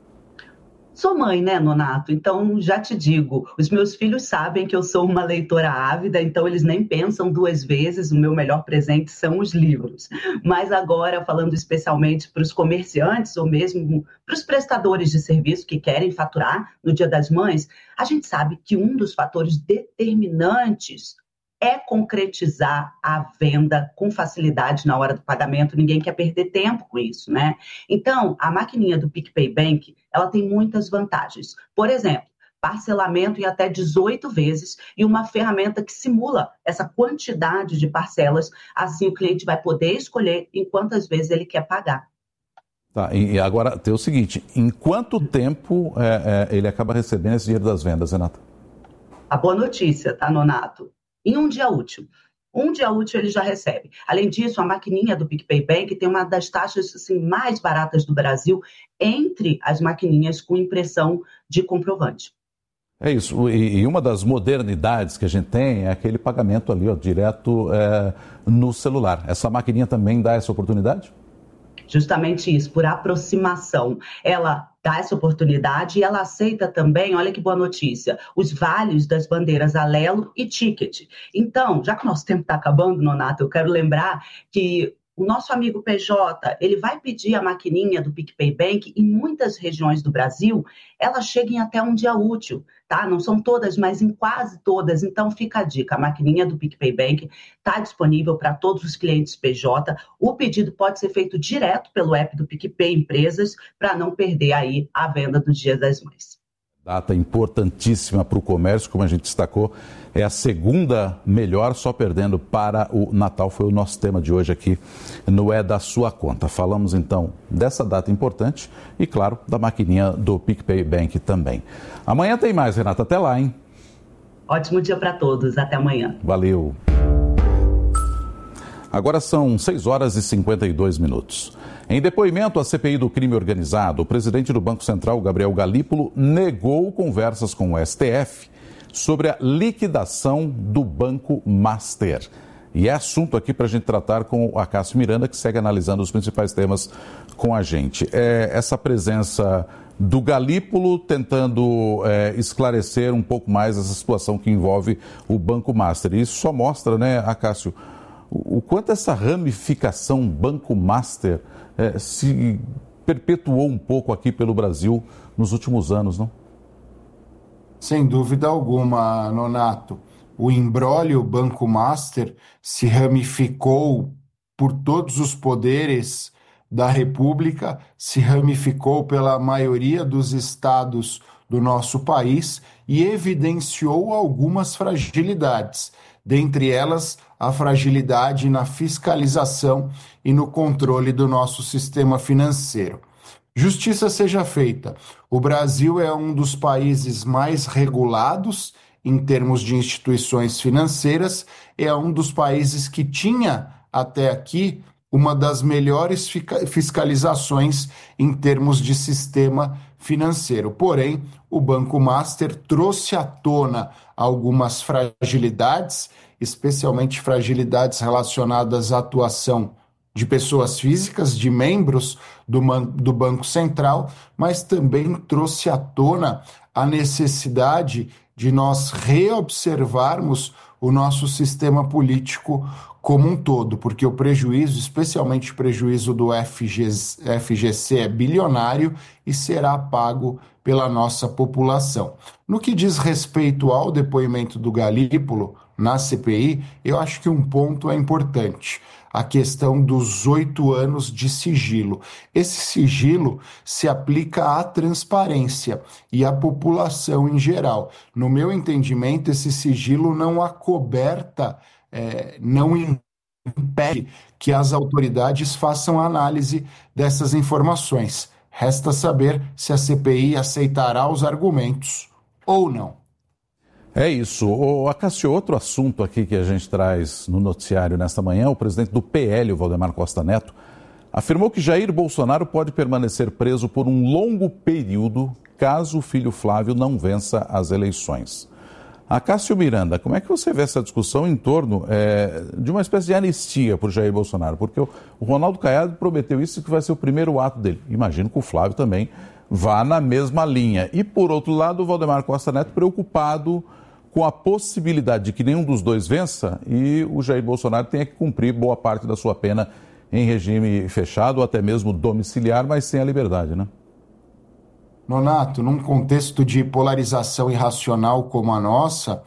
Speaker 12: Sou mãe, né, Nonato? Então, já te digo, os meus filhos sabem que eu sou uma leitora ávida, então eles nem pensam duas vezes, o meu melhor presente são os livros. Mas agora, falando especialmente para os comerciantes ou mesmo para os prestadores de serviço que querem faturar no Dia das Mães, a gente sabe que um dos fatores determinantes é concretizar a venda com facilidade na hora do pagamento. Ninguém quer perder tempo com isso, né? Então, a maquininha do PicPay Bank, ela tem muitas vantagens. Por exemplo, parcelamento em até dezoito vezes e uma ferramenta que simula essa quantidade de parcelas. Assim, o cliente vai poder escolher em quantas vezes ele quer pagar.
Speaker 2: Tá, e agora tem o seguinte, em quanto tempo é, é, ele acaba recebendo esse dinheiro das vendas, Renata?
Speaker 12: A boa notícia, tá, Nonato? Em um dia útil. Um dia útil ele já recebe. Além disso, a maquininha do PicPay Bank tem uma das taxas assim, mais baratas do Brasil entre as maquininhas com impressão de comprovante.
Speaker 2: É isso. E, e uma das modernidades que a gente tem é aquele pagamento ali, ó, direto é, no celular. Essa maquininha também dá essa oportunidade?
Speaker 12: Justamente isso, por aproximação. Ela dá essa oportunidade e ela aceita também, olha que boa notícia, os vales das bandeiras Alelo e Ticket. Então, já que o nosso tempo está acabando, Nonato, eu quero lembrar que o nosso amigo P J, ele vai pedir a maquininha do PicPay Bank em muitas regiões do Brasil, elas cheguem até um dia útil, tá? Não são todas, mas em quase todas. Então fica a dica, a maquininha do PicPay Bank está disponível para todos os clientes P J. O pedido pode ser feito direto pelo app do PicPay Empresas para não perder aí a venda do Dia das Mães.
Speaker 2: Data importantíssima para o comércio, como a gente destacou, é a segunda melhor, só perdendo para o Natal. Foi o nosso tema de hoje aqui no É da Sua Conta. Falamos então dessa data importante e, claro, da maquininha do PicPay Bank também. Amanhã tem mais, Renata. Até lá, hein?
Speaker 12: Ótimo dia para todos. Até amanhã.
Speaker 2: Valeu. Agora são seis horas e cinquenta e dois minutos. Em depoimento à C P I do crime organizado, o presidente do Banco Central, Gabriel Galípolo, negou conversas com o S T F sobre a liquidação do Banco Master. E é assunto aqui para a gente tratar com o Acácio Miranda, que segue analisando os principais temas com a gente. É essa presença do Galípolo tentando é, esclarecer um pouco mais essa situação que envolve o Banco Master. E isso só mostra, né, Acácio, o, o quanto essa ramificação Banco Master é, se perpetuou um pouco aqui pelo Brasil nos últimos anos, não?
Speaker 22: Sem dúvida alguma, Nonato. O imbróglio Banco Master se ramificou por todos os poderes da República, se ramificou pela maioria dos estados do nosso país e evidenciou algumas fragilidades, dentre elas a fragilidade na fiscalização e no controle do nosso sistema financeiro. Justiça seja feita. O Brasil é um dos países mais regulados em termos de instituições financeiras, é um dos países que tinha até aqui uma das melhores fiscalizações em termos de sistema financeiro. Porém, o Banco Master trouxe à tona algumas fragilidades, especialmente fragilidades relacionadas à atuação de pessoas físicas, de membros do, do Banco Central, mas também trouxe à tona a necessidade de nós reobservarmos o nosso sistema político como um todo, porque o prejuízo, especialmente o prejuízo do F G C, é bilionário e será pago pela nossa população. No que diz respeito ao depoimento do Galípolo na C P I, eu acho que um ponto é importante: a questão dos oito anos de sigilo. Esse sigilo se aplica à transparência e à população em geral. No meu entendimento, esse sigilo não acoberta, é, não impede que as autoridades façam análise dessas informações. Resta saber se a C P I aceitará os argumentos ou não.
Speaker 2: É isso. O Acácio, outro assunto aqui que a gente traz no noticiário nesta manhã, o presidente do P L, o Valdemar Costa Neto, afirmou que Jair Bolsonaro pode permanecer preso por um longo período caso o filho Flávio não vença as eleições. Acácio Miranda, como é que você vê essa discussão em torno é, de uma espécie de anistia por Jair Bolsonaro? Porque o, o Ronaldo Caiado prometeu isso, que vai ser o primeiro ato dele. Imagino que o Flávio também vá na mesma linha. E, por outro lado, o Valdemar Costa Neto preocupado com a possibilidade de que nenhum dos dois vença e o Jair Bolsonaro tenha que cumprir boa parte da sua pena em regime fechado ou até mesmo domiciliar, mas sem a liberdade, né?
Speaker 22: Nonato, num contexto de polarização irracional como a nossa,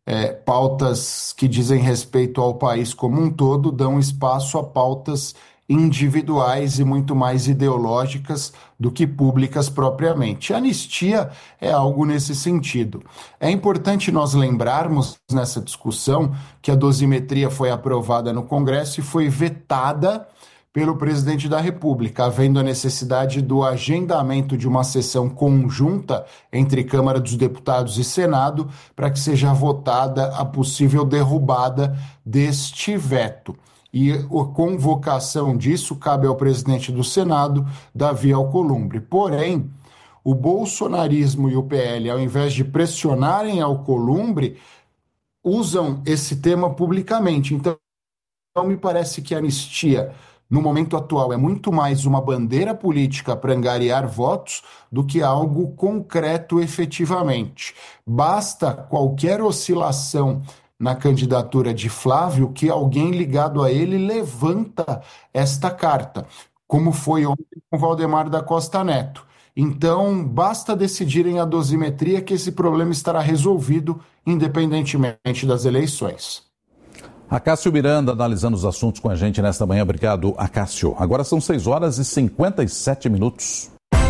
Speaker 22: é, pautas que dizem respeito ao país como um todo dão espaço a pautas individuais e muito mais ideológicas do que públicas propriamente. A anistia é algo nesse sentido. É importante nós lembrarmos nessa discussão que a dosimetria foi aprovada no Congresso e foi vetada pelo presidente da República, havendo a necessidade do agendamento de uma sessão conjunta entre Câmara dos Deputados e Senado para que seja votada a possível derrubada deste veto. E a convocação disso cabe ao presidente do Senado, Davi Alcolumbre. Porém, o bolsonarismo e o P L, ao invés de pressionarem Alcolumbre, usam esse tema publicamente. Então, me parece que a anistia, no momento atual, é muito mais uma bandeira política para angariar votos do que algo concreto efetivamente. Basta qualquer oscilação na candidatura de Flávio que alguém ligado a ele levanta esta carta, como foi ontem com Valdemar da Costa Neto. Então, basta decidirem a dosimetria que esse problema estará resolvido independentemente das eleições.
Speaker 2: Acácio Miranda analisando os assuntos com a gente nesta manhã. Obrigado, Acácio. Agora são seis horas e cinquenta e sete minutos.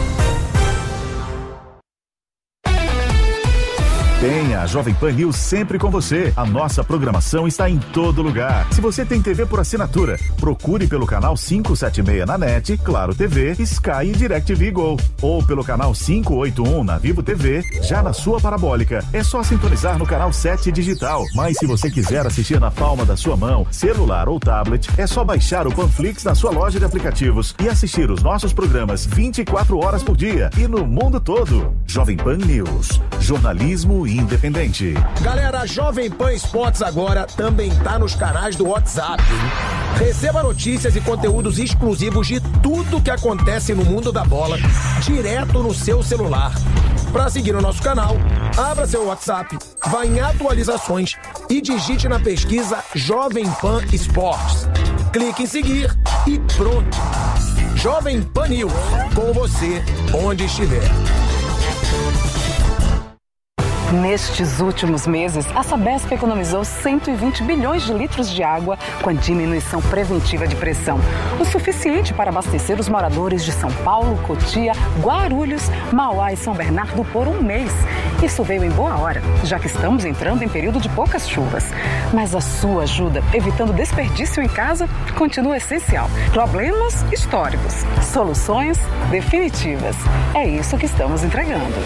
Speaker 13: Tenha a Jovem Pan News sempre com você. A nossa programação está em todo lugar. Se você tem T V por assinatura, procure pelo canal quinhentos e setenta e seis na NET, Claro T V, Sky e DirecTV Go. Ou pelo canal quinhentos e oitenta e um na Vivo T V, já na sua parabólica. É só sintonizar no canal sete digital. Mas se você quiser assistir na palma da sua mão, celular ou tablet, é só baixar o Panflix na sua loja de aplicativos e assistir os nossos programas vinte e quatro horas por dia e no mundo todo. Jovem Pan News. Jornalismo independente.
Speaker 1: Galera, a Jovem Pan Esportes agora também tá nos canais do WhatsApp. Receba notícias e conteúdos exclusivos de tudo que acontece no mundo da bola, direto no seu celular. Para seguir o nosso canal, abra seu WhatsApp, vá em atualizações e digite na pesquisa Jovem Pan Esportes. Clique em seguir e pronto. Jovem Pan News, com você onde estiver.
Speaker 14: Nestes últimos meses, a Sabesp economizou cento e vinte bilhões de litros de água com a diminuição preventiva de pressão, o suficiente para abastecer os moradores de São Paulo, Cotia, Guarulhos, Mauá e São Bernardo por um mês. Isso veio em boa hora, já que estamos entrando em período de poucas chuvas. Mas a sua ajuda, evitando desperdício em casa, continua essencial. Problemas históricos, soluções definitivas. É isso que estamos entregando.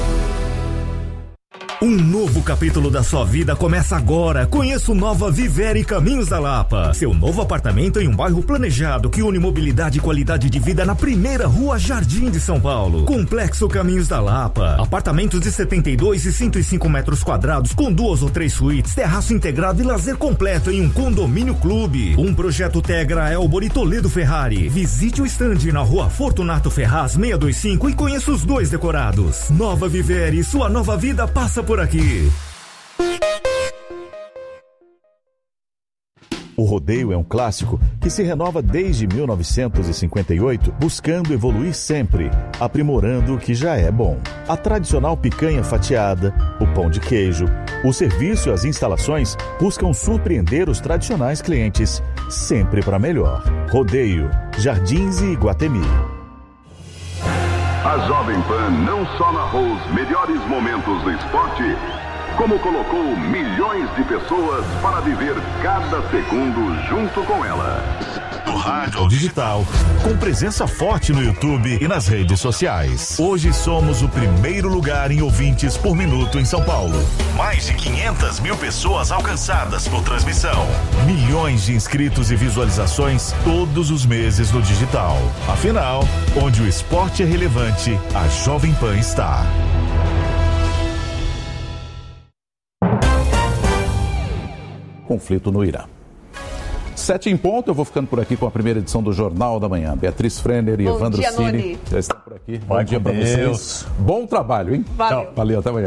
Speaker 7: Um novo capítulo da sua vida começa agora. Conheça o Nova Vivere Caminhos da Lapa. Seu novo apartamento em um bairro planejado que une mobilidade e qualidade de vida na primeira rua Jardim de São Paulo. Complexo Caminhos da Lapa. Apartamentos de setenta e dois e cento e cinco metros quadrados com duas ou três suítes, terraço integrado e lazer completo em um condomínio clube. Um projeto Tegra Elbor e Toledo Ferrari. Visite o estande na rua Fortunato Ferraz seiscentos e vinte e cinco e conheça os dois decorados. Nova Vivere, sua nova vida passa por aqui.
Speaker 13: O rodeio é um clássico que se renova desde mil novecentos e cinquenta e oito, buscando evoluir sempre, aprimorando o que já é bom. A tradicional picanha fatiada, o pão de queijo, o serviço e as instalações buscam surpreender os tradicionais clientes, sempre para melhor. Rodeio, Jardins e Iguatemi.
Speaker 15: A Jovem Pan não só narrou os melhores momentos do esporte, como colocou milhões de pessoas para viver cada segundo junto com ela.
Speaker 13: Do rádio ao digital, com presença forte no YouTube e nas redes sociais. Hoje somos o primeiro lugar em ouvintes por minuto em São Paulo. Mais de quinhentas mil pessoas alcançadas por transmissão. Milhões de inscritos e visualizações todos os meses no digital. Afinal, onde o esporte é relevante, a Jovem Pan está.
Speaker 2: Conflito no Irã. Sete em ponto, eu vou ficando por aqui com a primeira edição do Jornal da Manhã. Beatriz Frenner e
Speaker 16: Bom
Speaker 2: Evandro
Speaker 16: dia,
Speaker 2: Cini
Speaker 16: Noni.
Speaker 2: já estão por aqui. Bom
Speaker 16: Vai
Speaker 2: dia para vocês. Bom trabalho, hein?
Speaker 16: Valeu.
Speaker 2: Tchau. Valeu, até amanhã.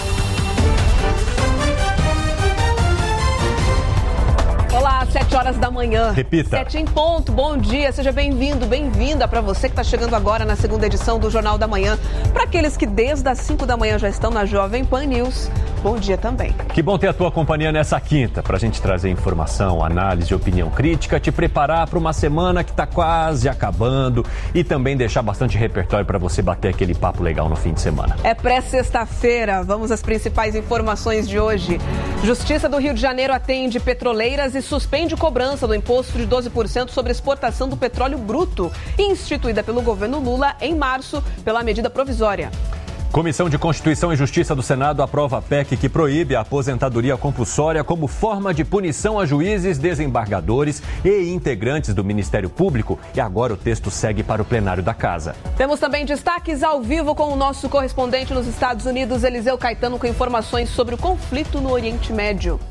Speaker 23: Olá, sete horas da manhã.
Speaker 3: Manhã.
Speaker 25: Repita.
Speaker 3: Sete em ponto. Bom dia, seja bem-vindo, bem-vinda para você que está chegando agora na segunda edição do Jornal da Manhã. Para aqueles que desde as cinco da manhã já estão na Jovem Pan News, bom dia também.
Speaker 25: Que bom ter a tua companhia nessa quinta, para a gente trazer informação, análise e opinião crítica, te preparar para uma semana que está quase acabando e também deixar bastante repertório para você bater aquele papo legal no fim de semana.
Speaker 3: É pré-sexta-feira, vamos às principais informações de hoje. Justiça do Rio de Janeiro atende petroleiras e suspende cobrança do imposto de doze por cento sobre exportação do petróleo bruto, instituída pelo governo Lula em março pela medida provisória.
Speaker 25: Comissão de Constituição e Justiça do Senado aprova a P E C que proíbe a aposentadoria compulsória como forma de punição a juízes, desembargadores e integrantes do Ministério Público. E agora o texto segue para o plenário da Casa.
Speaker 3: Temos também destaques ao vivo com o nosso correspondente nos Estados Unidos, Eliseu Caetano, com informações sobre o conflito no Oriente Médio.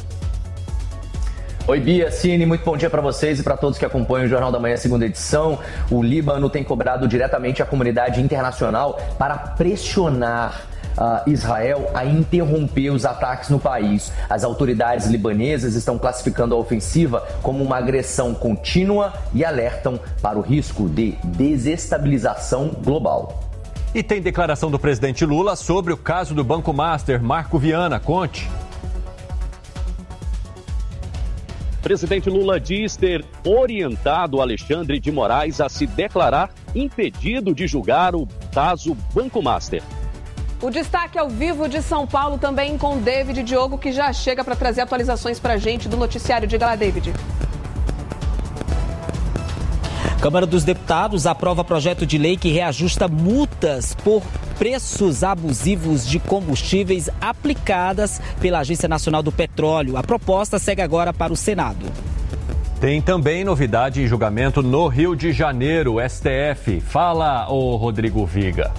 Speaker 5: Oi, Bia, Cine, muito bom dia para vocês e para todos que acompanham o Jornal da Manhã, segunda edição. O Líbano tem cobrado diretamente a comunidade internacional para pressionar uh, Israel a interromper os ataques no país. As autoridades libanesas estão classificando a ofensiva como uma agressão contínua e alertam para o risco de desestabilização global.
Speaker 25: E tem declaração do presidente Lula sobre o caso do Banco Master. Marco Viana, conte.
Speaker 11: Presidente Lula diz ter orientado Alexandre de Moraes a se declarar impedido de julgar o caso Banco Master.
Speaker 3: O destaque ao vivo de São Paulo também com David Diogo, que já chega para trazer atualizações para a gente do noticiário. Diga lá, David.
Speaker 6: Câmara dos Deputados aprova projeto de lei que reajusta multas por preços abusivos de combustíveis aplicadas pela Agência Nacional do Petróleo. A proposta segue agora para o Senado.
Speaker 25: Tem também novidade em julgamento no Rio de Janeiro, S T F. Fala, ô Rodrigo Viga.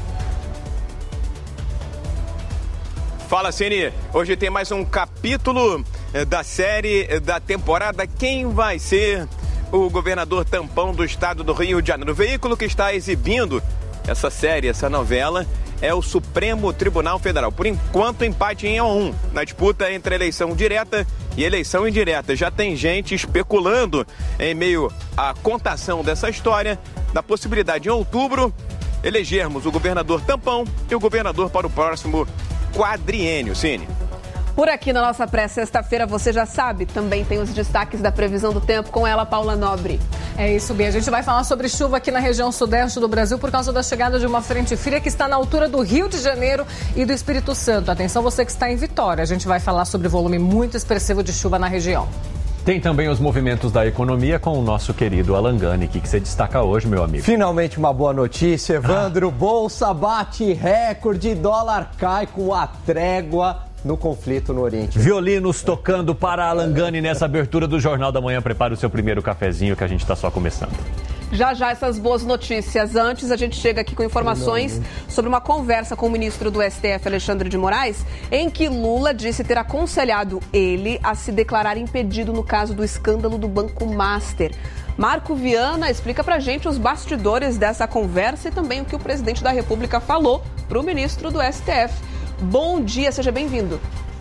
Speaker 16: Fala, Cine. Hoje tem mais um capítulo da série da temporada Quem Vai Ser o Governador Tampão do Estado do Rio de Janeiro. O veículo que está exibindo essa série, essa novela, é o Supremo Tribunal Federal. Por enquanto, empate em um a um na disputa entre eleição direta e eleição indireta. Já tem gente especulando, em meio à contação dessa história, da possibilidade de, em outubro, elegermos o governador Tampão e o governador para o próximo quadriênio. Cine.
Speaker 3: Por aqui na nossa pré-sexta-feira, você já sabe, também tem os destaques da previsão do tempo com ela, Paula Nobre.
Speaker 17: É isso, Bia. A gente vai falar sobre chuva aqui na região sudeste do Brasil por causa da chegada de uma frente fria que está na altura do Rio de Janeiro e do Espírito Santo. Atenção, você que está em Vitória. A gente vai falar sobre volume muito expressivo de chuva na região.
Speaker 25: Tem também os movimentos da economia com o nosso querido Alan Gani. O que você destaca hoje, meu amigo?
Speaker 18: Finalmente uma boa notícia, Evandro. Ah. Bolsa bate recorde, dólar cai com a trégua no conflito no Oriente.
Speaker 25: Violinos tocando para Alan Gani nessa abertura do Jornal da Manhã. Prepare o seu primeiro cafezinho que a gente está só começando.
Speaker 3: Já já essas boas notícias. Antes, a gente chega aqui com informações sobre uma conversa com o ministro do S T F, Alexandre de Moraes, em que Lula disse ter aconselhado ele a se declarar impedido no caso do escândalo do Banco Master. Marco Viana explica pra gente os bastidores dessa conversa e também o que o presidente da República falou para o ministro do S T F. Bom dia, seja bem-vindo.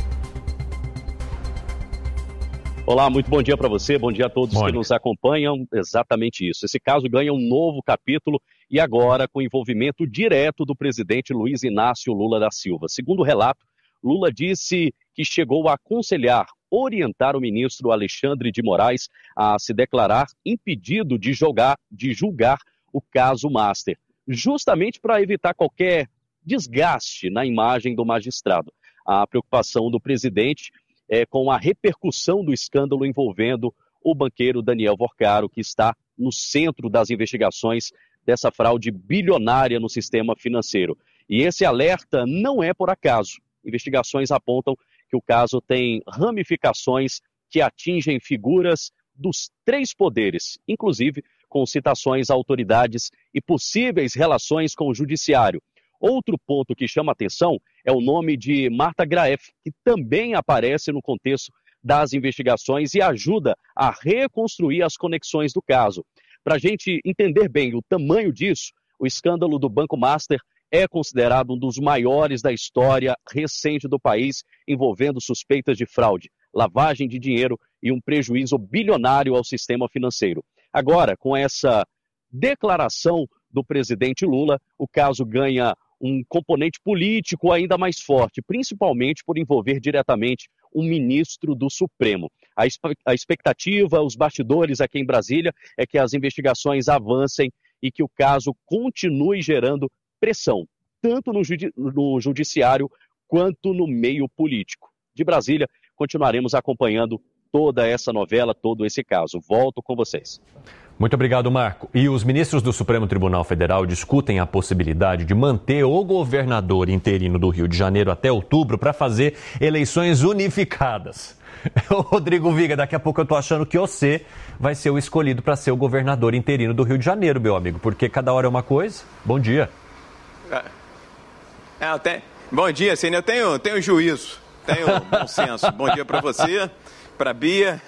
Speaker 11: Olá, muito bom dia para você, bom dia a todos
Speaker 25: Mônica.
Speaker 11: que nos acompanham. Exatamente isso. Esse caso ganha um novo capítulo e agora com envolvimento direto do presidente Luiz Inácio Lula da Silva. Segundo o relato, Lula disse que chegou a aconselhar, orientar o ministro Alexandre de Moraes a se declarar impedido de julgar, de julgar o caso Master, justamente para evitar qualquer desgaste na imagem do magistrado. A preocupação do presidente é com a repercussão do escândalo envolvendo o banqueiro Daniel Vorcaro, que está no centro das investigações dessa fraude bilionária no sistema financeiro. E esse alerta não é por acaso. Investigações apontam que o caso tem ramificações que atingem figuras dos três poderes, inclusive com citações a autoridades e possíveis relações com o judiciário. Outro ponto que chama atenção é o nome de Marta Graeff, que também aparece no contexto das investigações e ajuda a reconstruir as conexões do caso. Para a gente entender bem o tamanho disso, o escândalo do Banco Master é considerado um dos maiores da história recente do país, envolvendo suspeitas de fraude. lavagem de dinheiro e um prejuízo bilionário ao sistema financeiro. Agora, com essa declaração do presidente Lula, o caso ganha um componente político ainda mais forte, principalmente por envolver diretamente um ministro do Supremo. A, a expectativa, os bastidores aqui em Brasília, é que as investigações avancem e que o caso continue gerando pressão, tanto no, judi- no judiciário quanto no meio político. De Brasília, continuaremos acompanhando toda essa novela, todo esse caso. Volto com vocês.
Speaker 4: Muito obrigado, Marco. E os ministros do Supremo Tribunal Federal discutem a possibilidade de manter o governador interino do Rio de Janeiro até outubro para fazer eleições unificadas. Rodrigo Viga, daqui a pouco eu tô achando que você vai ser o escolhido para ser o governador interino do Rio de Janeiro, meu amigo, porque cada hora é uma coisa. Bom dia.
Speaker 16: É, eu tenho... Bom dia, Cine. Eu tenho, tenho juízo, tenho bom senso. Bom dia para você, para a Bia,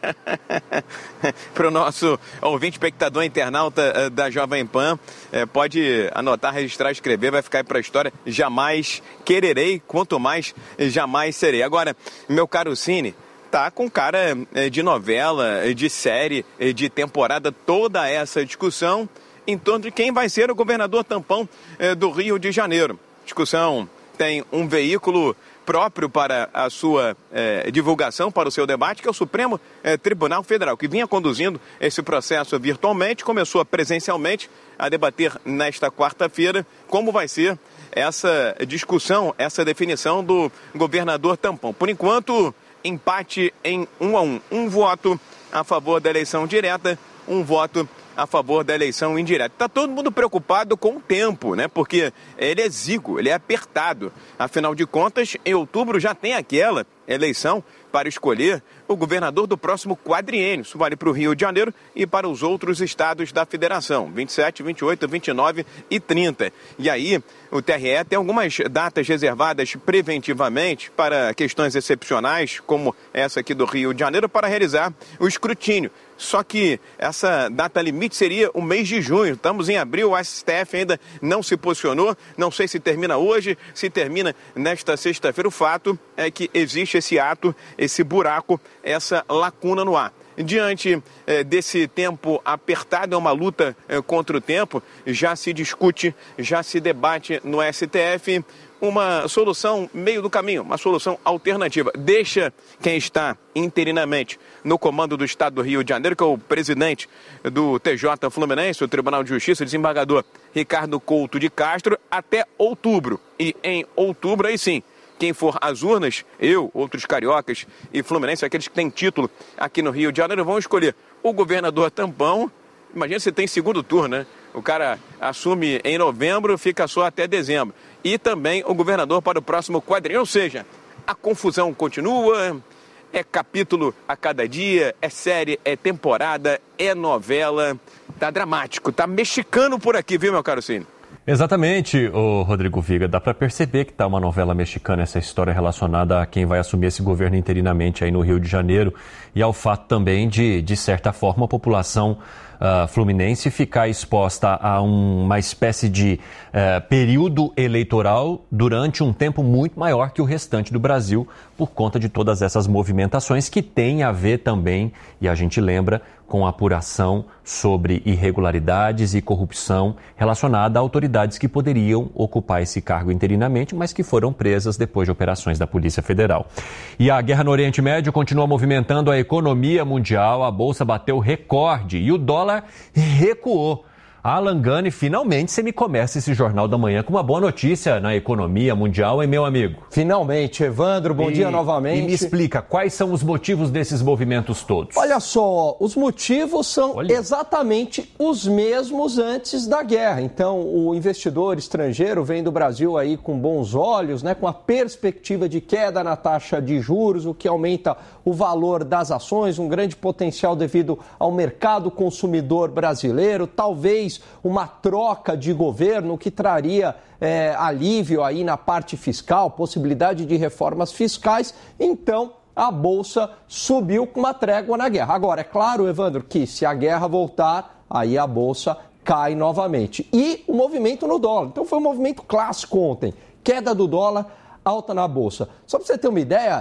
Speaker 16: para o nosso ouvinte, espectador, internauta da Jovem Pan. É, pode anotar, registrar, escrever, vai ficar aí para a história. Jamais quererei, quanto mais jamais serei. Agora, meu caro Cine, tá com cara de novela, de série, de temporada, toda essa discussão em torno de quem vai ser o governador tampão do Rio de Janeiro. Discussão tem um veículo próprio para a sua eh, divulgação, para o seu debate, que é o Supremo eh, Tribunal Federal, que vinha conduzindo esse processo virtualmente, começou presencialmente a debater nesta quarta-feira como vai ser essa discussão, essa definição do governador tampão. Por enquanto, empate em um a um. Um voto a favor da eleição direta, um voto a favor da eleição indireta. Está todo mundo preocupado com o tempo, né? Porque ele é exíguo, ele é apertado. Afinal de contas, em outubro já tem aquela eleição para escolher o governador do próximo quadriênio. Isso vale para o Rio de Janeiro e para os outros estados da federação, vinte e sete, vinte e oito, vinte e nove e trinta. E aí, o T R E tem algumas datas reservadas preventivamente para questões excepcionais, como essa aqui do Rio de Janeiro, para realizar o escrutínio. Só que essa data limite seria o mês de junho. Estamos em abril, o S T F ainda não se posicionou. Não sei se termina hoje, se termina nesta sexta-feira. O fato é que existe esse ato, esse buraco, essa lacuna no ar. Diante eh, desse tempo apertado, é uma luta eh, contra o tempo, já se discute, já se debate no S T F uma solução meio do caminho, uma solução alternativa. Deixa quem está interinamente no comando do Estado do Rio de Janeiro, que é o presidente do T J Fluminense, o Tribunal de Justiça, desembargador Ricardo Couto de Castro, até outubro. E em outubro, aí sim, quem for às urnas, eu, outros cariocas e fluminenses, aqueles que têm título aqui no Rio de Janeiro, vão escolher o governador tampão. Imagina se tem segundo turno, né? O cara assume em novembro, fica só até dezembro. E também o governador para o próximo quadrinho. Ou seja, a confusão continua, é capítulo a cada dia, é série, é temporada, é novela. Tá dramático, tá mexicano por aqui, viu, meu caro Cine?
Speaker 4: Exatamente, o Rodrigo Viga. Dá para perceber que tá uma novela mexicana, essa história relacionada a quem vai assumir esse governo interinamente aí no Rio de Janeiro e ao fato também de, de certa forma, a população uh, fluminense ficar exposta a um, uma espécie de uh, período eleitoral durante um tempo muito maior que o restante do Brasil por conta de todas essas movimentações que têm a ver também, e a gente lembra, com a apuração sobre irregularidades e corrupção relacionada a autoridades que poderiam ocupar esse cargo interinamente, mas que foram presas depois de operações da Polícia Federal. E a guerra no Oriente Médio continua movimentando a economia mundial. A bolsa bateu recorde e o dólar recuou. Alan Gani, finalmente você me começa esse Jornal da Manhã com uma boa notícia na economia mundial, hein, meu amigo?
Speaker 18: Finalmente, Evandro, bom
Speaker 4: e,
Speaker 18: dia novamente.
Speaker 4: E me explica, quais são os motivos desses movimentos todos?
Speaker 18: Olha só, os motivos são
Speaker 4: Olha.
Speaker 18: exatamente os mesmos antes da guerra. Então, o investidor estrangeiro vem do Brasil aí com bons olhos, né, com a perspectiva de queda na taxa de juros, o que aumenta o valor das ações, um grande potencial devido ao mercado consumidor brasileiro, talvez uma troca de governo que traria é, alívio aí na parte fiscal, possibilidade de reformas fiscais. Então, a Bolsa subiu com uma trégua na guerra. Agora, é claro, Evandro, que se a guerra voltar, aí a Bolsa cai novamente. E o movimento no dólar. Então, foi um movimento clássico ontem. Queda do dólar, alta na Bolsa. Só para você ter uma ideia,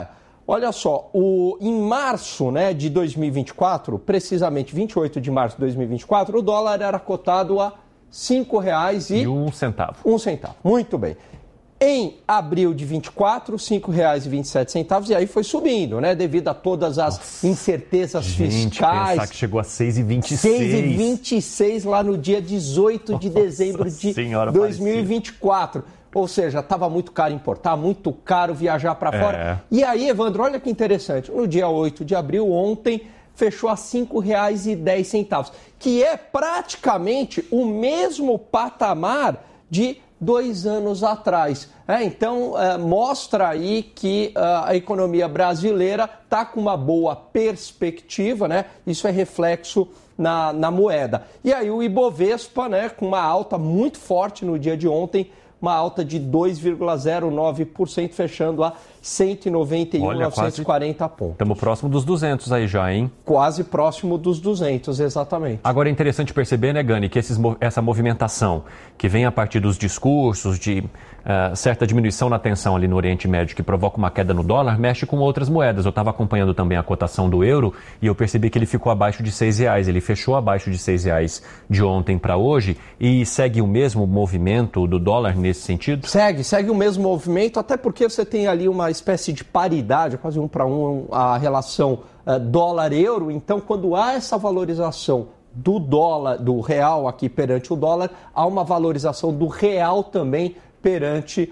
Speaker 18: Olha só, o, em março, né, de dois mil e vinte e quatro, precisamente vinte e oito de março de dois mil e vinte e quatro, o dólar era cotado a cinco reais e...
Speaker 4: E um centavo.
Speaker 18: Um centavo, muito bem. Em abril de vinte e quatro, cinco reais e vinte e sete centavos, e aí foi subindo, né, devido a todas as Nossa. incertezas
Speaker 4: Gente,
Speaker 18: fiscais.
Speaker 4: Pensar que chegou a seis e vinte e seis.
Speaker 18: seis e vinte e seis lá no dia dezoito de dezembro de dois mil e vinte e quatro. Ou seja, estava muito caro importar, muito caro viajar para fora.
Speaker 4: É.
Speaker 18: E aí, Evandro, olha que interessante. No dia oito de abril, ontem, fechou a cinco reais e dez centavos, que é praticamente o mesmo patamar de dois anos atrás. É, então, é, mostra aí que uh, a economia brasileira está com uma boa perspectiva, né? Isso é reflexo na, na moeda. E aí o Ibovespa, né, com uma alta muito forte no dia de ontem, uma alta de dois vírgula zero nove por cento, fechando a cento e noventa e um mil novecentos e quarenta pontos.
Speaker 4: Estamos próximo dos duzentos aí já, hein?
Speaker 18: Quase próximo dos duzentos, exatamente.
Speaker 4: Agora é interessante perceber, né, Gani, que esses, essa movimentação que vem a partir dos discursos de uh, certa diminuição na tensão ali no Oriente Médio, que provoca uma queda no dólar, mexe com outras moedas. Eu estava acompanhando também a cotação do euro e eu percebi que ele ficou abaixo de seis reais. Ele fechou abaixo de seis reais de ontem para hoje e segue o mesmo movimento do dólar nesse sentido?
Speaker 18: Segue, segue o mesmo movimento, até porque você tem ali uma espécie de paridade, quase um para um, a relação uh, dólar-euro. Então, quando há essa valorização do dólar, do real aqui perante o dólar, há uma valorização do real também perante